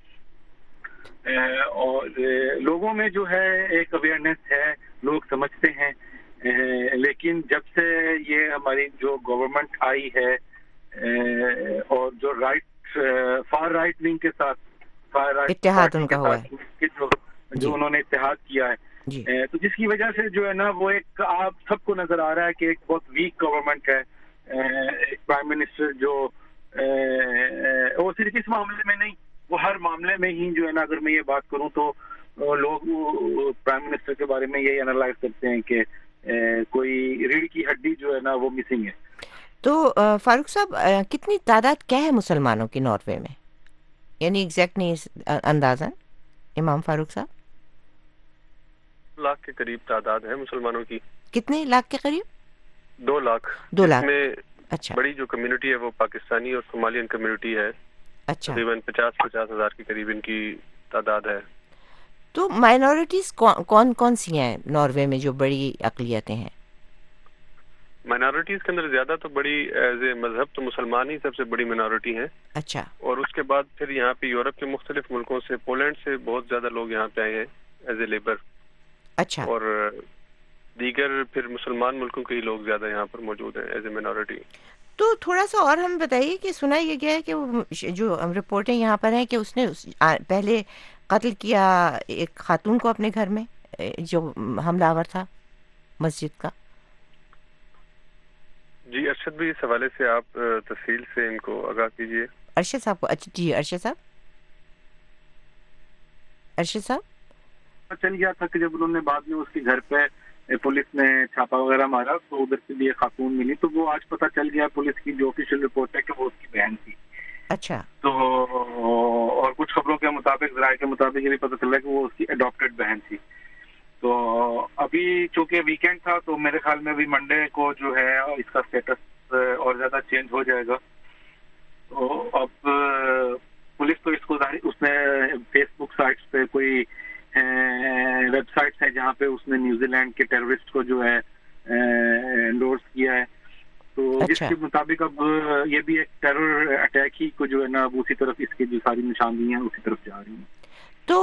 اور لوگوں میں جو ہے ایک اویئرنیس ہے، لوگ سمجھتے ہیں۔ لیکن جب سے یہ ہماری جو گورنمنٹ آئی ہے اور جو رائٹ فار رائٹ ونگ کے ساتھ فار رائٹ اتحاد ان کا ہوا ہے، جو جو انہوں نے اتحاد کیا ہے، جی، تو جس کی وجہ سے جو ہے نا وہ ایک آپ سب کو نظر آ رہا ہے کہ ایک بہت ویک گورنمنٹ ہے۔ ایک پرائم منسٹر جو وہ صرف اس معاملے میں نہیں، وہ ہر معاملے میں ہی جو ہے نا، اگر میں یہ بات کروں تو لوگ پرائم منسٹر کے بارے میں یہی انالائز کرتے ہیں کہ کوئی ریڑھ کی ہڈی جو ہے نا وہ مسنگ ہے۔ تو فاروق صاحب، کتنی تعداد کیا ہے مسلمانوں کی ناروے میں؟ یعنی ایگزیکٹ نہیں اندازاً، امام فاروق صاحب؟ لاکھ کے قریب تعداد ہے مسلمانوں کی. کتنے لاکھ کے قریب؟ دو لاکھ. دو لاکھ. میں اچھا. بڑی جو کمیونٹی ہے وہ پاکستانی اور صومالین کمیونٹی ہے. اچھا. تقریباً پچاس پچاس ہزار کے قریب ان کی تعداد ہے. تو مائنورٹیز کون کون سی ہیں ناروے میں جو بڑی اقلیتیں ہیں؟ مائنورٹیز کے اندر زیادہ تو بڑی ایز اے مذہب تو مسلمان ہی سب سے بڑی مائنورٹی ہیں. اچھا. اور اس کے بعد پھر یہاں پہ یورپ کے مختلف ملکوں سے، پولینڈ سے بہت زیادہ لوگ یہاں پہ آئے ہیں ایز اے لیبر. اچھا. اور دیگر پھر مسلمان ملکوں کے ہی لوگ زیادہ یہاں پر موجود ہیں ایز اے مائنورٹی. تو تھوڑا سا اور ہم بتائیے کہ سنا یہ گیا ہے کہ وہ جو رپورٹیں یہاں پر ہیں کہ اس نے پہلے قتل کیا ایک خاتون کو اپنے گھر میں جو حملہ آور تھا مسجد کا. جی ارشد بھی اس حوالے سے آپ تفصیل سے ان کو آگاہ کیجیے. ارشد صاحب کو. اچھا جی ارشد صاحب. ارشد صاحب چل گیا تھا کہ جب انہوں نے بعد میں اس کے گھر پہ پولیس نے چھاپا وغیرہ مارا تو ادھر سے بھی ایک خاتون ملی، تو وہ آج پتہ چل گیا پولیس کی جو آفیشیل رپورٹ ہے کہ وہ اس کی بہن تھی. اچھا. تو اور کچھ خبروں کے مطابق، ذرائع کے مطابق یہ بھی پتہ چلا کہ وہ اس کی اڈاپٹڈ بہن تھی. تو ابھی چونکہ ویکینڈ تھا تو میرے خیال میں ابھی منڈے کو جو ہے اس کا اسٹیٹس اور زیادہ چینج ہو جائے گا. تو اب پولیس تو اس کو ظاہر اس نے فیس بک سائٹس پہ کوئی ویب سائٹس ہیں جہاں پہ اس نے نیوزی لینڈ کے ٹیررسٹ کو جو ہے انڈورس کیا ہے. تو جس کے مطابق اب یہ بھی ایک ٹیرر اٹیک ہی کو جو ہے نا اب اسی طرف اس کی جو ساری نشاندہیاں اسی طرف جا رہی ہیں. تو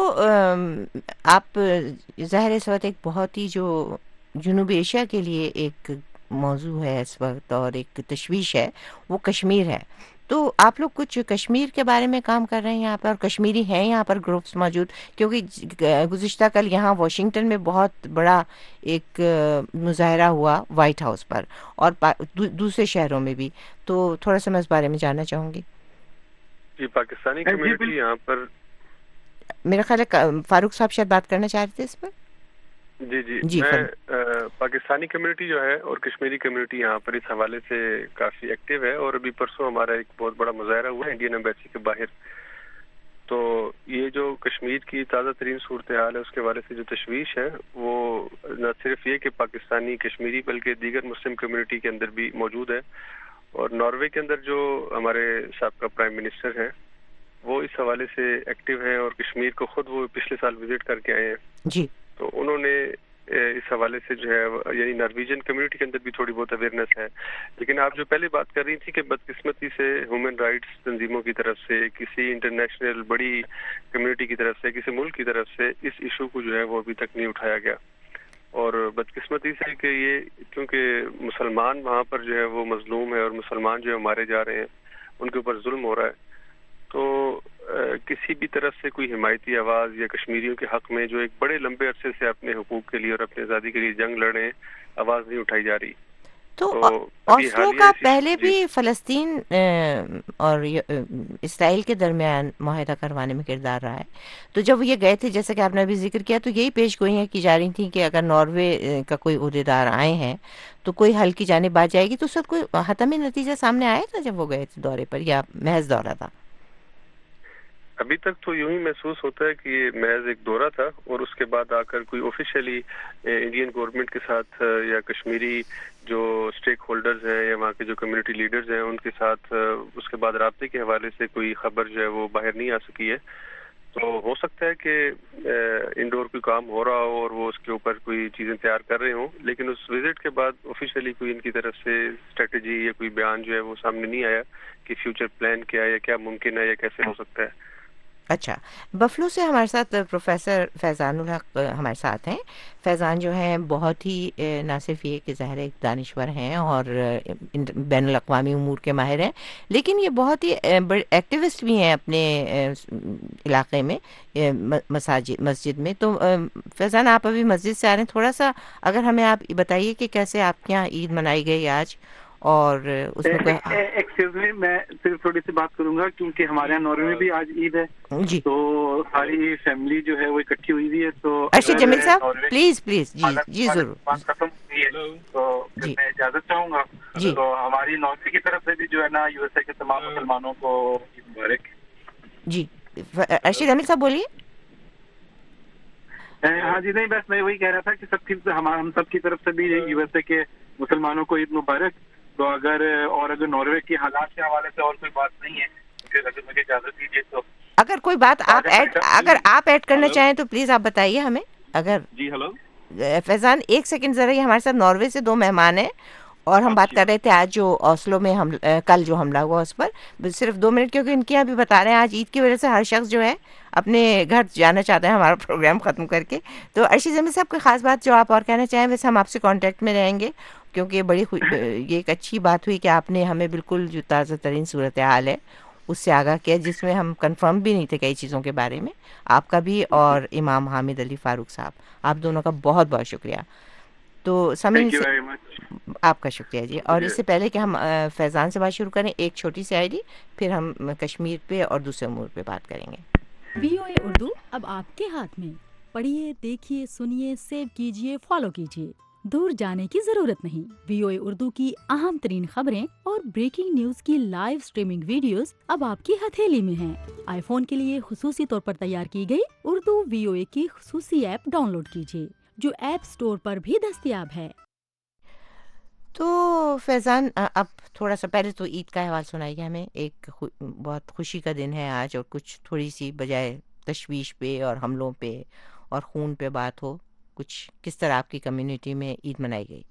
آپ ظاہر اس وقت ایک بہت ہی جو جنوبی ایشیا کے لیے ایک موضوع ہے اس وقت اور ایک تشویش ہے وہ کشمیر ہے. تو آپ لوگ کچھ کشمیر کے بارے میں کام کر رہے ہیں یہاں پر، اور کشمیری ہیں یہاں پر گروپس موجود؟ کیونکہ گزشتہ کل یہاں واشنگٹن میں بہت بڑا ایک مظاہرہ ہوا وائٹ ہاؤس پر اور دوسرے شہروں میں بھی. تو تھوڑا سا میں اس بارے میں جاننا چاہوں گی. جی پاکستانی کمیونٹی یہاں پر، میرا خیال ہے فاروق صاحب شاید بات کرنا چاہ رہے تھے اس پر. جی جی, جی میں پاکستانی کمیونٹی جو ہے اور کشمیری کمیونٹی یہاں پر اس حوالے سے کافی ایکٹیو ہے. اور ابھی پرسوں ہمارا ایک بہت بڑا مظاہرہ ہوا ہے انڈین ایمبیسی کے باہر. تو یہ جو کشمیر کی تازہ ترین صورتحال ہے اس کے حوالے سے جو تشویش ہے وہ نہ صرف یہ کہ پاکستانی کشمیری بلکہ دیگر مسلم کمیونٹی کے اندر بھی موجود ہے. اور ناروے کے اندر جو ہمارے سابقہ پرائم منسٹر ہیں وہ اس حوالے سے ایکٹیو ہیں اور کشمیر کو خود وہ پچھلے سال وزٹ کر کے آئے ہیں. جی. تو انہوں نے اس حوالے سے جو ہے یعنی نارویجن کمیونٹی کے اندر بھی تھوڑی بہت اویئرنیس ہے. لیکن آپ جو پہلے بات کر رہی تھی کہ بدقسمتی سے ہیومن رائٹس تنظیموں کی طرف سے، کسی انٹرنیشنل بڑی کمیونٹی کی طرف سے، کسی ملک کی طرف سے اس ایشو کو جو ہے وہ ابھی تک نہیں اٹھایا گیا. اور بدقسمتی سے کہ یہ کیونکہ مسلمان وہاں پر جو ہے وہ مظلوم ہے اور مسلمان جو ہے مارے جا رہے ہیں، ان کے اوپر ظلم ہو رہا ہے. تو کسی بھی طرف سے کوئی حمایتی آواز یا کشمیریوں کے حق میں جو ایک بڑے لمبے عرصے سے اپنے حقوق کے لیے اور اپنی آزادی کے لیے جنگ لڑ رہے ہیں، آواز نہیں اٹھائی جا رہی. تو اوسلو کا پہلے بھی فلسطین اور اسرائیل کے درمیان معاہدہ کروانے میں کردار رہا ہے. تو جب یہ گئے تھے جیسا کہ آپ نے ابھی ذکر کیا تو یہی پیش گوئیاں کی جا رہی تھیں کہ اگر ناروے کا کوئی عہدیدار آئے ہیں تو کوئی حل کی جانب آ جائے گی. تو اس وقت کوئی حتمی نتیجہ سامنے آیا تھا جب وہ گئے تھے دورے پر یا محض دورہ تھا؟ ابھی تک تو یوں ہی محسوس ہوتا ہے کہ یہ محض ایک دورہ تھا اور اس کے بعد آ کر کوئی آفیشیلی انڈین گورنمنٹ کے ساتھ یا کشمیری جو اسٹیک ہولڈرز ہیں یا وہاں کے جو کمیونٹی لیڈرز ہیں ان کے ساتھ اس کے بعد رابطے کے حوالے سے کوئی خبر جو ہے وہ باہر نہیں آ سکی ہے. تو ہو سکتا ہے کہ انڈور کوئی کام ہو رہا ہو اور وہ اس کے اوپر کوئی چیزیں تیار کر رہے ہوں، لیکن اس وزٹ کے بعد آفیشیلی کوئی ان کی طرف سے اسٹریٹجی یا کوئی بیان جو ہے وہ سامنے نہیں آیا کہ فیوچر پلان کیا ہے یا کیا ممکن ہے یا کیسے ہو سکتا ہے. اچھا. بفلو سے ہمارے ساتھ پروفیسر فیضان الحق ہمارے ساتھ ہیں. فیضان جو ہیں بہت ہی نہ صرف یہ کہ ظاہر ایک دانشور ہیں اور بین الاقوامی امور کے ماہر ہیں، لیکن یہ بہت ہی ایکٹیوسٹ بھی ہیں اپنے علاقے میں مساجد مسجد میں. تو فیضان آپ ابھی مسجد سے آ رہے ہیں، تھوڑا سا اگر ہمیں آپ بتائیے کہ کیسے آپ کے یہاں عید منائی گئی آج اور اس میں کوئی ایکسکیوز می میں صرف تھوڑی سی بات کروں گا کیونکہ ہمارے یہاں ناروے میں بھی آج عید ہے. جی. تو ساری فیملی جو ہے وہ اکٹھی ہوئی ہوئی ہے. تو ارشد جمیل صاحب پلیز پلیز جی جی ضرور ختم ہوئی ہے تو میں اجازت چاہوں گا. جی. تو ہماری ناروے کی طرف سے بھی جو ہے نا یو ایس اے کے تمام مسلمانوں کو عید مبارک. جی ارشد جمیل صاحب بولیے. ہاں جی نہیں بس میں وہی کہہ رہا تھا کہ سب کی ہمارا ہم سب کی طرف سے بھی یو ایس اے کے مسلمانوں کو عید مبارک. تو اگر اور اگر ناروے کے حالات کے حوالے سے اور کوئی بات نہیں ہے پھر اگر مجھے اجازت دیجیے تو اگر کوئی بات آپ ایڈ اگر آپ ایڈ کرنا چاہیں تو پلیز آپ بتائیے ہمیں. اگر جی ہلو فیضان ایک سیکنڈ ذرا, یہ ہمارے ساتھ ناروے سے دو مہمان ہیں اور ہم بات کر رہے تھے آج جو اوسلو میں ہم کل جو حملہ ہوا اس پر صرف دو منٹ, کیونکہ ان کے یہاں بھی بتا رہے ہیں آج عید کی وجہ سے ہر شخص جو ہے اپنے گھر جانا چاہتا ہے ہمارا پروگرام ختم کر کے. تو ارشی زمین صاحب کوئی خاص بات جو آپ اور کہنا چاہیں؟ ویسے ہم آپ سے کانٹیکٹ میں رہیں گے کیونکہ یہ بڑی یہ ایک اچھی بات ہوئی کہ آپ نے ہمیں بالکل جو تازہ ترین صورتحال ہے اس سے آگاہ کیا, جس میں ہم کنفرم بھی نہیں تھے کئی چیزوں کے بارے میں. آپ کا بھی اور امام حامد علی فاروق صاحب, آپ دونوں کا بہت بہت شکریہ. تو سمین آپ کا شکریہ جی. اور اس سے پہلے کہ ہم فیضان سے بات شروع کریں, ایک چھوٹی سی آئی ڈی, پھر ہم کشمیر پہ اور دوسرے امور پہ بات کریں گے. وی او اے اردو اب آپ کے ہاتھ میں. پڑھیے, دیکھیے, سنیے, سیو کیجیے, فالو کیجیے. دور جانے کی ضرورت نہیں. وی او اے اردو کی اہم ترین خبریں اور بریکنگ نیوز کی لائیو سٹریمنگ ویڈیوز اب آپ کی ہتھیلی میں ہیں. آئی فون کے لیے خصوصی طور پر تیار کی گئی اردو وی او اے کی خصوصی ایپ ڈاؤن لوڈ کیجیے جو ایپ سٹور پر بھی دستیاب ہے. تو فیضان اب تھوڑا سا پہلے تو عید کا احوال سنائیے ہمیں. ایک بہت خوشی کا دن ہے آج, اور کچھ تھوڑی سی بجائے تشویش پہ اور حملوں پہ اور خون پہ بات ہو, کچھ کس طرح آپ کی کمیونٹی میں عید منائی گئی؟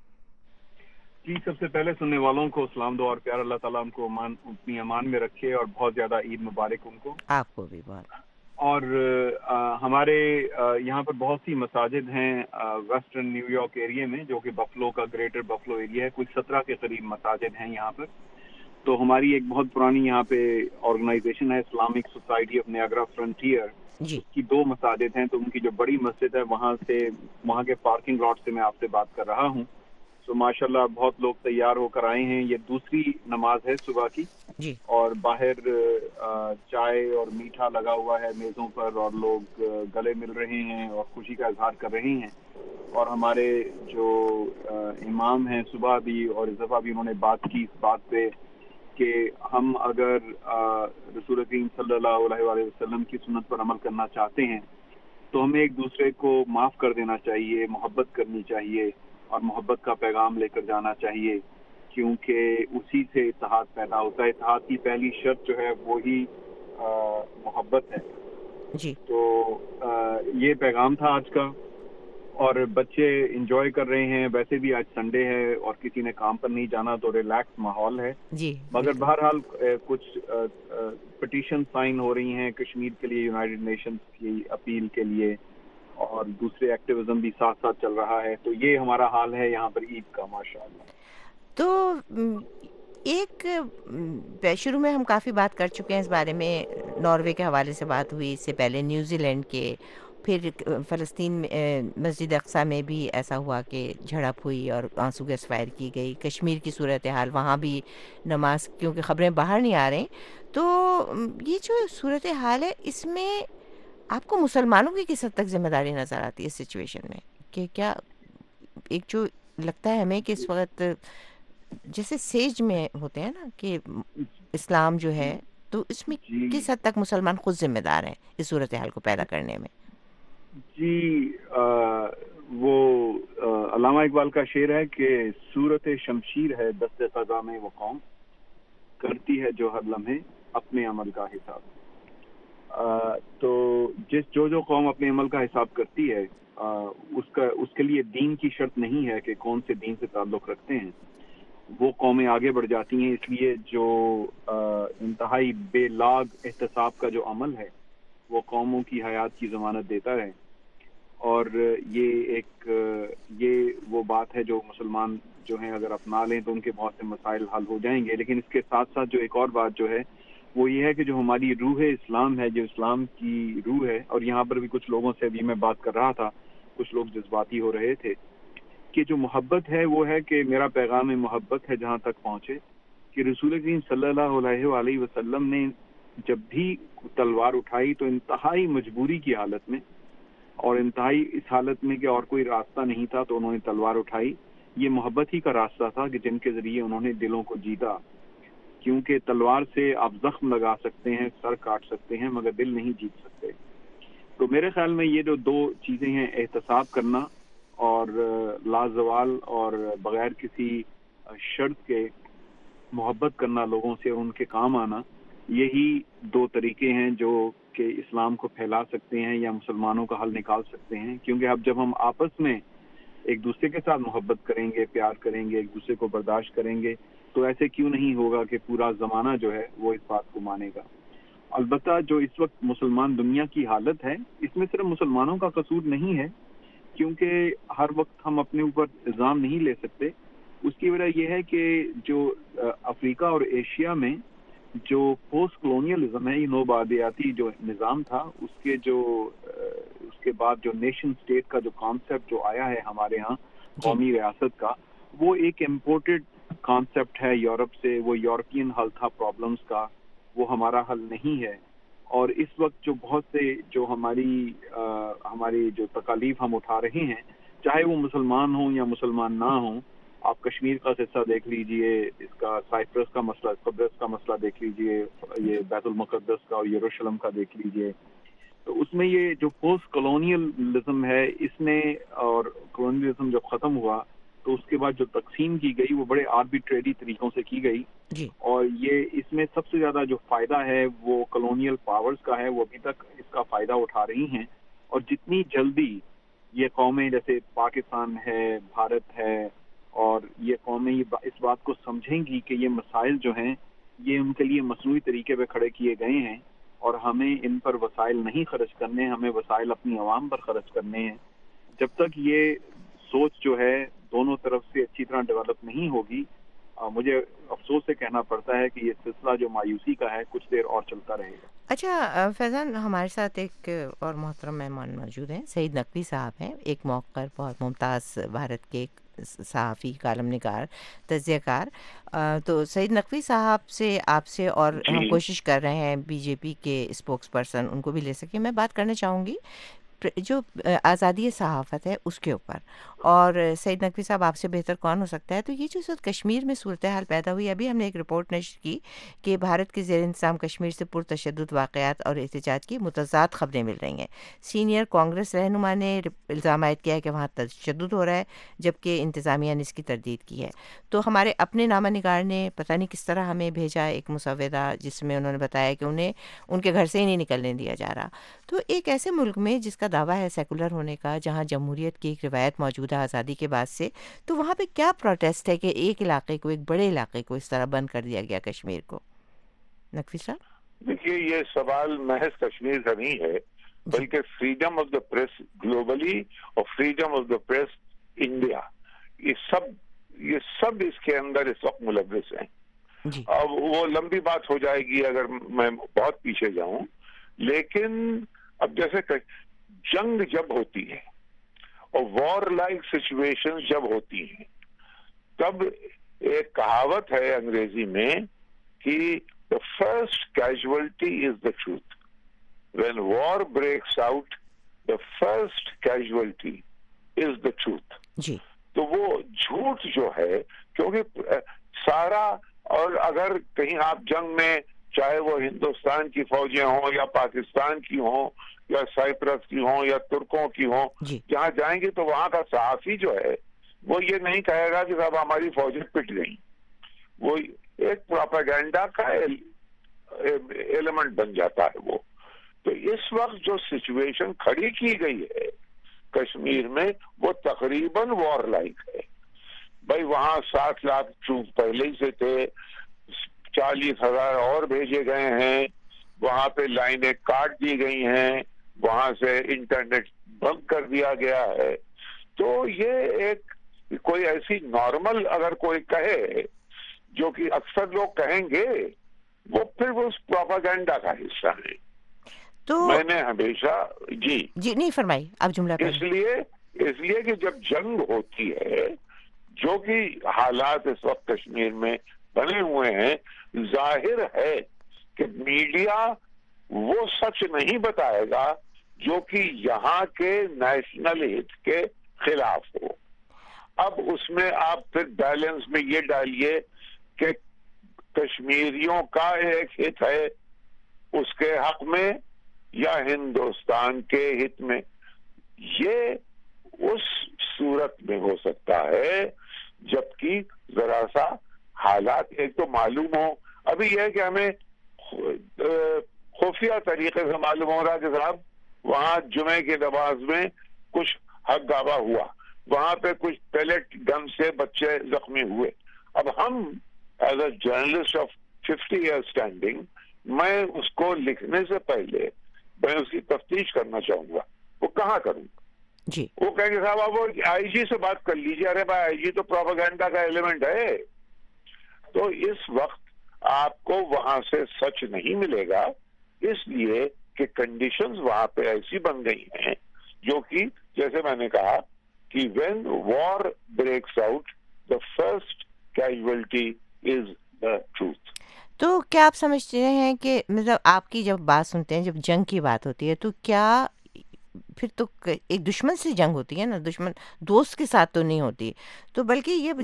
جی سب سے پہلے سننے والوں کو سلام دو اور پیار اللہ تعالیٰ ان کو امان اپنی امان میں رکھے اور بہت زیادہ عید مبارک ان کو. آپ کو بھی بہت. اور آ, ہمارے آ, یہاں پر بہت سی مساجد ہیں ویسٹرن نیو یارک ایریے میں, جو کہ بفلو کا گریٹر بفلو ایریا ہے. کچھ سترہ کے قریب مساجد ہیں یہاں پر. تو ہماری ایک بہت پرانی یہاں پہ آرگنائزیشن ہے Islamic Society of Niagara Frontier, جی. اس کی دو مساجد ہیں. تو ان کی جو بڑی مسجد ہے وہاں سے وہاں کے پارکنگ لاٹ سے میں آپ سے بات کر رہا ہوں. تو ماشاء اللہ بہت لوگ تیار ہو کر آئے ہیں. یہ دوسری نماز ہے صبح کی, جی. اور باہر چائے اور میٹھا لگا ہوا ہے میزوں پر, اور لوگ گلے مل رہے ہیں اور خوشی کا اظہار کر رہے ہیں. اور ہمارے جو امام ہیں صبح بھی اور اس دفعہ بھی انہوں نے بات کی اس بات پہ کہ ہم اگر رسول کریم صلی اللہ علیہ وآلہ وسلم کی سنت پر عمل کرنا چاہتے ہیں تو ہمیں ایک دوسرے کو معاف کر دینا چاہیے, محبت کرنی چاہیے اور محبت کا پیغام لے کر جانا چاہیے, کیونکہ اسی سے اتحاد پیدا ہوتا ہے. اتحاد کی پہلی شرط جو ہے وہی محبت ہے. جی. تو آ, یہ پیغام تھا آج کا, اور بچے انجوائے کر رہے ہیں. ویسے بھی آج سنڈے ہے اور کسی نے کام پر نہیں جانا تو ریلیکس ماحول ہے. جی. مگر بہرحال کچھ پٹیشن سائن ہو رہی ہیں کشمیر کے لیے یونائٹڈ نیشنز کی اپیل کے لیے, اور دوسرے ایکٹیویزم بھی ساتھ ساتھ چل رہا ہے. تو یہ ہمارا حال ہے یہاں پر عید کا ماشاءاللہ. تو ایک شروع میں ہم کافی بات کر چکے ہیں اس بارے میں, ناروے کے حوالے سے بات ہوئی, اس سے پہلے نیوزی لینڈ کے, پھر فلسطین میں مسجد اقصیٰ میں بھی ایسا ہوا کہ جھڑپ ہوئی اور آنسو گیس فائر کی گئی. کشمیر کی صورتحال, وہاں بھی نماز, کیونکہ خبریں باہر نہیں آ رہی. تو یہ جو صورتحال ہے اس میں آپ کو مسلمانوں کی کس حد تک ذمہ داری نظر آتی ہے اس سچویشن میں؟ کہ کیا ایک جو لگتا ہے ہمیں کہ اس وقت جیسے سیج میں ہوتے ہیں نا کہ اسلام جو ہے, تو اس میں کس حد تک مسلمان خود ذمہ دار ہیں اس صورتحال کو پیدا کرنے میں؟ جی آ, وہ آ, علامہ اقبال کا شعر ہے کہ صورت شمشیر ہے دست قضا میں وہ قوم, کرتی ہے جو ہر لمحے اپنے عمل کا حساب. آ, تو جس جو جو قوم اپنے عمل کا حساب کرتی ہے آ, اس کا اس کے لیے دین کی شرط نہیں ہے کہ کون سے دین سے تعلق رکھتے ہیں, وہ قومیں آگے بڑھ جاتی ہیں. اس لیے جو آ, انتہائی بے لاگ احتساب کا جو عمل ہے وہ قوموں کی حیات کی ضمانت دیتا ہے. اور یہ ایک یہ وہ بات ہے جو مسلمان جو ہیں اگر اپنا لیں تو ان کے بہت سے مسائل حل ہو جائیں گے. لیکن اس کے ساتھ ساتھ جو ایک اور بات جو ہے وہ یہ ہے کہ جو ہماری روح اسلام ہے, جو اسلام کی روح ہے, اور یہاں پر بھی کچھ لوگوں سے بھی میں بات کر رہا تھا, کچھ لوگ جذباتی ہو رہے تھے, کہ جو محبت ہے وہ ہے کہ میرا پیغام محبت ہے جہاں تک پہنچے کہ رسول کریم صلی اللہ علیہ وآلہ وسلم نے جب بھی تلوار اٹھائی تو انتہائی مجبوری کی حالت میں, اور انتہائی اس حالت میں کہ اور کوئی راستہ نہیں تھا تو انہوں نے تلوار اٹھائی. یہ محبت ہی کا راستہ تھا کہ جن کے ذریعے انہوں نے دلوں کو جیتا, کیونکہ تلوار سے آپ زخم لگا سکتے ہیں, سر کاٹ سکتے ہیں, مگر دل نہیں جیت سکتے. تو میرے خیال میں یہ جو دو چیزیں ہیں، احتساب کرنا اور لازوال اور بغیر کسی شرط کے محبت کرنا لوگوں سے اور ان کے کام آنا، یہی دو طریقے ہیں جو کہ اسلام کو پھیلا سکتے ہیں یا مسلمانوں کا حل نکال سکتے ہیں. کیونکہ اب جب ہم آپس میں ایک دوسرے کے ساتھ محبت کریں گے، پیار کریں گے، ایک دوسرے کو برداشت کریں گے، تو ایسے کیوں نہیں ہوگا کہ پورا زمانہ جو ہے وہ اس بات کو مانے گا. البتہ جو اس وقت مسلمان دنیا کی حالت ہے، اس میں صرف مسلمانوں کا قصور نہیں ہے، کیونکہ ہر وقت ہم اپنے اوپر الزام نہیں لے سکتے. اس کی وجہ یہ ہے کہ جو افریقہ اور ایشیا میں جو پوسٹ کلونیلزم ہے، یہ نوبادیاتی جو نظام تھا، اس کے جو اس کے بعد جو نیشن اسٹیٹ کا جو کانسیپٹ جو آیا ہے ہمارے ہاں قومی ریاست کا، وہ ایک امپورٹڈ کانسیپٹ ہے یورپ سے. وہ یورپین حل تھا پرابلمس کا، وہ ہمارا حل نہیں ہے. اور اس وقت جو بہت سے جو ہماری ہماری جو تکالیف ہم اٹھا رہے ہیں، چاہے وہ مسلمان ہوں یا مسلمان نہ ہوں، آپ کشمیر کا قصہ دیکھ لیجئے، اس کا سائپرس کا مسئلہ، قبرص کا مسئلہ دیکھ لیجئے، یہ بیت المقدس کا اور یروشلم کا دیکھ لیجئے. تو اس میں یہ جو پوسٹ کلونیلزم ہے، اس نے اور کلونیلزم جب ختم ہوا تو اس کے بعد جو تقسیم کی گئی وہ بڑے آربیٹریری طریقوں سے کی گئی جی. اور یہ اس میں سب سے زیادہ جو فائدہ ہے وہ کلونیل پاورز کا ہے، وہ ابھی تک اس کا فائدہ اٹھا رہی ہیں. اور جتنی جلدی یہ قومیں جیسے پاکستان ہے، بھارت ہے، اور یہ قومیں اس بات کو سمجھیں گی کہ یہ مسائل جو ہیں یہ ان کے لیے مصنوعی طریقے پہ کھڑے کیے گئے ہیں اور ہمیں ان پر وسائل نہیں خرچ کرنے، ہمیں وسائل اپنی عوام پر خرچ کرنے ہیں. جب تک یہ سوچ جو ہے دونوں طرف سے اچھی طرح ڈیولپ نہیں ہوگی، مجھے افسوس سے کہنا پڑتا ہے کہ یہ سلسلہ جو مایوسی کا ہے کچھ دیر اور چلتا رہے گا. اچھا فیضان، ہمارے ساتھ ایک اور محترم مہمان موجود ہیں، سعید نقوی صاحب ہیں، ایک موقر بہت ممتاز بھارت کے صحافی، کالم نگار، تجزیہ کار. تو سعید نقوی صاحب سے آپ سے اور ہم کوشش کر رہے ہیں بی جے پی کے اسپوکس پرسن ان کو بھی لے سکیں. میں بات کرنا چاہوں گی جو آزادی صحافت ہے اس کے اوپر، اور سعید نقوی صاحب آپ سے بہتر کون ہو سکتا ہے. تو یہ جو اس وقت کشمیر میں صورتحال پیدا ہوئی، ابھی ہم نے ایک رپورٹ نشر کی کہ بھارت کے زیر انتظام کشمیر سے پرتشدد واقعات اور احتجاج کی متضاد خبریں مل رہی ہیں. سینئر کانگریس رہنما نے الزام عائد کیا ہے کہ وہاں تشدد ہو رہا ہے، جبکہ انتظامیہ نے اس کی تردید کی ہے. تو ہمارے اپنے نامہ نگار نے پتہ نہیں کس طرح ہمیں بھیجا ایک مسودہ جس میں انہوں نے بتایا کہ انہیں ان کے گھر سے ہی نہیں نکلنے دیا جا رہا. تو ایک ایسے ملک میں جس کا دعویٰ ہے سیکولر ہونے کا، جہاں جمہوریت کی ایک روایت موجود ہے آزادی کے بعد سے، تو وہاں پہ کیا پروٹیسٹ ہے کہ ایک علاقے کو، ایک بڑے علاقے کو اس طرح بند کر دیا گیا کشمیر کو؟ نقوی صاحب دیکھیے، یہ سوال محض کشمیر کا نہیں ہے، بلکہ freedom of the press globally اور freedom of the press India, یہ سب یہ سب اس کے اندر اس وقت ملوث ہیں. اب وہ لمبی بات ہو جائے گی اگر میں بہت پیچھے جاؤں، لیکن اب جیسے جنگ جب ہوتی ہے اور وار لائک سچویشن جب ہوتی ہیں، تب ایک کہاوت ہے انگریزی میں کہ the first casualty is the truth. When war breaks out, the first casualty is the truth. جی. تو وہ جھوٹ جو ہے، کیونکہ سارا، اور اگر کہیں آپ جنگ میں، چاہے وہ ہندوستان کی فوجیں ہوں یا پاکستان کی ہوں یا سائپرس کی ہوں یا ترکوں کی ہوں، جہاں جائیں گے تو وہاں کا صحافی جو ہے وہ یہ نہیں کہے گا کہ صاحب ہماری فوجیں پٹ گئیں. وہ ایک پروپیگنڈا کا ایلیمنٹ بن جاتا ہے وہ. تو اس وقت جو سچویشن کھڑی کی گئی ہے کشمیر میں، وہ تقریباً وار لائک ہے. بھائی وہاں ساٹھ لاکھ ٹروپ پہلے ہی سے تھے، چالیس ہزار اور بھیجے گئے ہیں، وہاں پہ لائنیں کاٹ دی گئی ہیں، وہاں سے انٹرنیٹ بند کر دیا گیا ہے. تو یہ ایک کوئی ایسی نارمل اگر کوئی کہے، جو کہ اکثر لوگ کہیں گے، وہ پھر وہ اس پروپیگنڈا کا حصہ ہے. تو میں نے ہمیشہ جی جی نہیں فرمائی آپ جملہ، اس لیے اس لیے کہ جب جنگ ہوتی ہے، جو کہ حالات اس وقت کشمیر میں بنے ہوئے ہیں، ظاہر ہے کہ میڈیا وہ سچ نہیں بتائے گا جو کہ یہاں کے نیشنل ہت کے خلاف ہو. اب اس میں آپ پھر بیلنس میں یہ ڈالیے کہ کشمیریوں کا ایک ہت ہے اس کے حق میں، یا ہندوستان کے ہت میں. یہ اس صورت میں ہو سکتا ہے جبکہ ذرا سا حالات ایک تو معلوم ہو. ابھی یہ ہے کہ ہمیں خفیہ طریقے سے معلوم ہو رہا کہ صاحب وہاں جمعے کی نماز میں کچھ حق گابہ ہوا, وہاں پہ کچھ پیلٹ گن سے بچے زخمی ہوئے. اب ہم as a journalist of fifty year standing, میں اس کو لکھنے سے پہلے میں اس کی تفتیش کرنا چاہوں گا. وہ کہاں کروں گا؟ جی وہ کہیں گے صاحب آپ وہ آئی جی سے بات کر لیجیے. ارے بھائی آئی جی تو پروپیگنڈا کا ایلیمنٹ ہے. تو اس وقت آپ کو وہاں سے سچ نہیں ملے گا, اس لیے کہ کنڈیشنز وہاں پہ ایسی بن گئی ہیں جو کہ جیسے میں نے کہا کہ when war breaks out the first casualty is the truth. تو کیا آپ سمجھتے ہیں کہ مطلب آپ کی جب بات سنتے ہیں, جب جنگ کی بات ہوتی ہے تو کیا پھر تو ایک دشمن سے جنگ ہوتی ہے نا, دشمن دوست کے ساتھ تو نہیں ہوتی, تو بلکہ یہ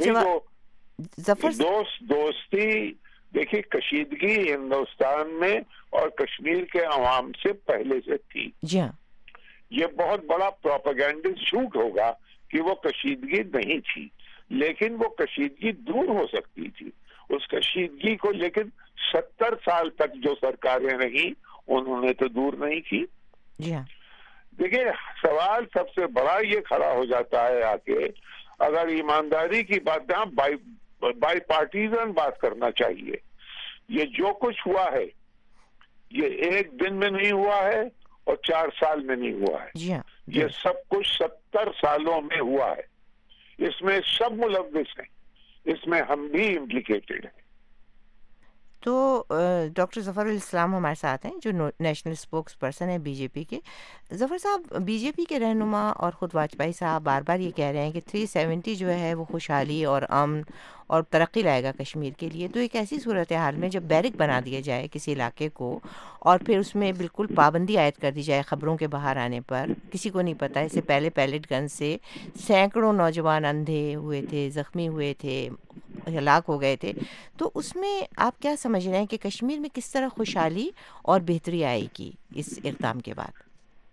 ظفر دوست دوستی دیکھیے کشیدگی ہندوستان میں اور کشمیر کے عوام سے پہلے سے تھی. جی ہاں, یہ بہت بڑا پروپیگنڈا جھوٹ ہوگا کہ وہ کشیدگی نہیں تھی, لیکن وہ کشیدگی دور ہو سکتی تھی. اس کشیدگی کو لیکن ستر سال تک جو سرکاریں رہیں انہوں نے تو دور نہیں کی. جی ہاں, دیکھیے سوال سب سے بڑا یہ کھڑا ہو جاتا ہے آ کے, اگر ایمانداری کی بات نہ بائی بائی پارٹیزن بات کرنا چاہیے. یہ جو کچھ ہوا ہے یہ ایک دن میں نہیں ہوا ہے اور چار سال میں نہیں ہوا ہے. جی ہاں, یہ سب کچھ ستر سالوں میں ہوا ہے. اس میں سب ملوث ہیں, اس میں ہم بھی امپلیکیٹڈ ہیں. تو ڈاکٹر ظفر الاسلام ہمارے ساتھ ہیں جو نیشنل اسپوکس پرسن ہے بی جے پی کے. ظفر صاحب, بی جے پی کے رہنما اور خود واجپئی صاحب بار بار یہ کہہ رہے ہیں کہ تھری سیونٹی جو ہے وہ خوشحالی اور امن اور ترقی لائے گا کشمیر کے لیے. تو ایک ایسی صورتحال میں جب بیرک بنا دیا جائے کسی علاقے کو اور پھر اس میں بالکل پابندی عائد کر دی جائے خبروں کے باہر آنے پر, کسی کو نہیں پتا, اس سے پہلے پیلٹ گن سے سینکڑوں نوجوان اندھے ہوئے تھے, زخمی ہوئے تھے, ہلاک ہو گئے تھے, تو اس میں آپ کیا سمجھ رہے ہیں کہ کشمیر میں کس طرح خوشحالی اور بہتری آئے گی اس اقدام کے بعد؟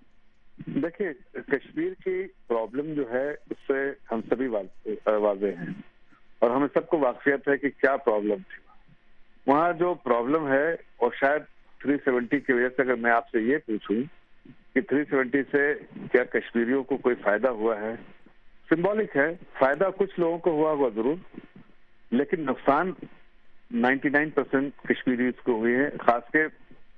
دیکھیں کشمیر کی پرابلم جو ہے اس سے ہم سبھی واضح ہیں اور ہمیں سب کو واقفیت ہے کہ کیا پرابلم تھی وہاں. جو پرابلم ہے اور شاید تھری سیونٹی کی وجہ سے اگر میں آپ سے یہ پوچھوں کہ تھری سیونٹی سے کیا کشمیریوں کو کوئی فائدہ ہوا ہے, سمبولک ہے. فائدہ کچھ لوگوں کو ہوا ہوا ضرور, لیکن نقصان نائنٹی نائن پرسینٹ کشمیریز کو ہوئے ہیں. خاص کے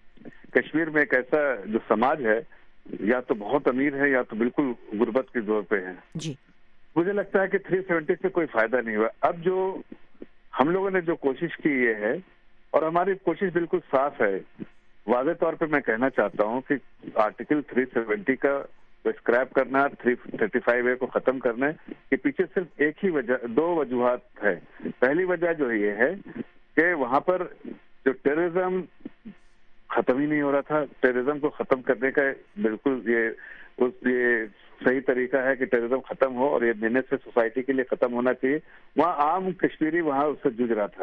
کشمیر میں ایک ایسا جو سماج ہے یا تو بہت امیر ہے یا تو بالکل غربت کے زور پہ ہے. جی مجھے لگتا ہے کہ تھری سیونٹی سے کوئی فائدہ نہیں ہوا. اب جو ہم لوگوں نے جو کوشش کی یہ ہے, اور ہماری کوشش بالکل صاف ہے, واضح طور پہ میں کہنا چاہتا ہوں کہ آرٹیکل تھری سیونٹی کا اسکریپ کرنا, تھری تھرٹی فائیو اے کو ختم کرنا کے پیچھے صرف ایک ہی وجہ, دو وجوہات ہے. پہلی وجہ جو یہ ہے کہ وہاں پر جو ٹیررزم ختم ہی نہیں ہو رہا تھا. ٹیررزم کو ختم کرنے کا بالکل یہ اس یہ صحیح طریقہ ہے کہ ٹیررزم ختم ہو اور یہ دینے سے سوسائٹی کے لیے ختم ہونا چاہیے. وہاں عام کشمیری وہاں اس سے جوجھ رہا تھا,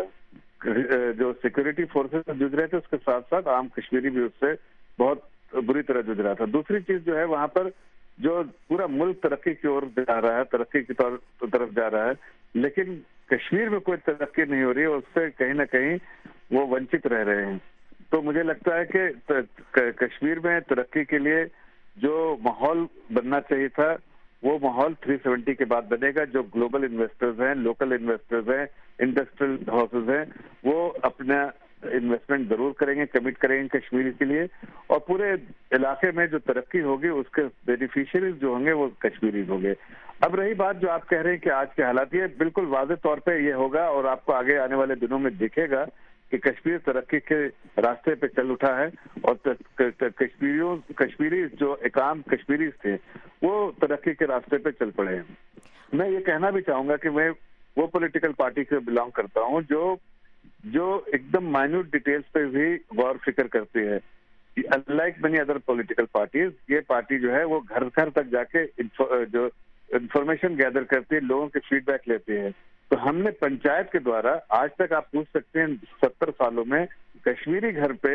جو سیکورٹی فورسز جوجھ رہے تھے اس کے ساتھ ساتھ عام کشمیری بھی اس سے بہت بری طرح جوجھ رہا تھا. دوسری چیز جو ہے وہاں پر جو پورا ملک ترقی کی اور جا رہا ہے, ترقی کی طرف جا رہا ہے, لیکن کشمیر میں کوئی ترقی نہیں ہو رہی ہے, اس سے کہیں نہ کہیں وہ ونچت رہ رہے ہیں. تو مجھے لگتا ہے کہ کشمیر میں ترقی کے لیے جو ماحول بننا چاہیے تھا وہ ماحول تھری سیونٹی کے بعد بنے گا. جو گلوبل انویسٹرز ہیں, لوکل انویسٹرز ہیں, انڈسٹریل ہاؤسز ہیں, وہ اپنا انویسٹمنٹ ضرور کریں گے, کمٹ کریں گے کشمیر کے لیے, اور پورے علاقے میں جو ترقی ہوگی اس کے بینیفیشریز جو ہوں گے وہ کشمیری ہوں گے. اب رہی بات جو آپ کہہ رہے ہیں کہ آج کے حالات, یہ بالکل واضح طور پہ یہ ہوگا اور آپ کو آگے آنے والے دنوں میں دکھے گا کہ کشمیر ترقی کے راستے پہ چل اٹھا ہے اور کشمیریوں کشمیری جو اقام کشمیری تھے وہ ترقی کے راستے پہ چل پڑے ہیں. میں یہ کہنا بھی چاہوں گا کہ میں وہ پولیٹیکل پارٹی سے بلانگ کرتا ہوں جو جو ایک دم مائنیوٹ ڈیٹیلز پہ بھی غور فکر کرتی ہے. Unlike many other political parties, یہ پارٹی جو ہے وہ گھر گھر تک جا کے جو انفارمیشن گیدر کرتی ہے, لوگوں کے فیڈ بیک لیتی ہے. تو ہم نے پنچایت کے دوارا آج تک آپ پوچھ سکتے ہیں ستر سالوں میں کشمیری گھر پہ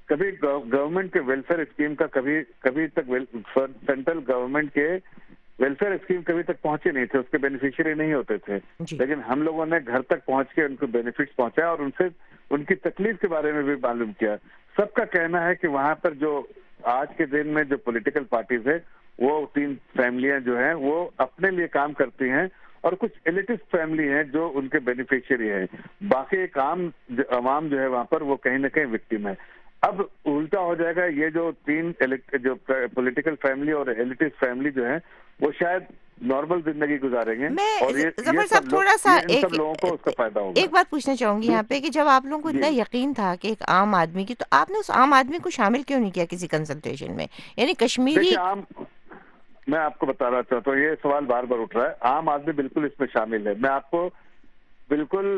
کبھی گورنمنٹ کے ویلفیئر اسکیم کا کبھی کبھی تک سینٹرل گورنمنٹ کے ویلفیئر اسکیم کبھی تک پہنچے نہیں تھے, اس کے بینیفیشری نہیں ہوتے تھے, لیکن ہم لوگوں نے گھر تک پہنچ کے ان کو بینیفٹس پہنچایا اور ان سے ان کی تکلیف کے بارے میں بھی معلوم کیا. سب کا کہنا ہے کہ وہاں پر جو آج کے دن میں جو پولیٹیکل پارٹیز ہے وہ تین فیملیاں جو ہیں وہ اپنے لیے کام کرتی ہیں اور کچھ ایلیٹسٹ فیملی ہیں جو ان کے بینیفیشری ہیں, باقی ایک عام عوام جو ہے وہاں پر وہ کہیں نہ کہیں وکٹم ہے. اب الٹا ہو جائے گا, یہ جو تین جو پولیٹیکل فیملی اور ایلیٹسٹ فیملی جو ہے وہ شاید نارمل زندگی گزاریں گے اور یہ ظفر صاحب تھوڑا سا ان سب لوگوں کو اس کا فائدہ ہوگا. ایک بات پوچھنا چاہوں گی یہاں پہ کہ جب آپ لوگوں کو اتنا یقین تھا کہ ایک عام آدمی کی, تو آپ نے اس عام آدمی کو شامل کیوں نہیں کیا کسی کنسلٹیشن میں؟ یعنی کشمیری عام میں آپ کو بتانا چاہتا ہوں, یہ سوال بار بار اٹھ رہا ہے. عام آدمی بالکل اس میں شامل ہے. میں آپ کو بالکل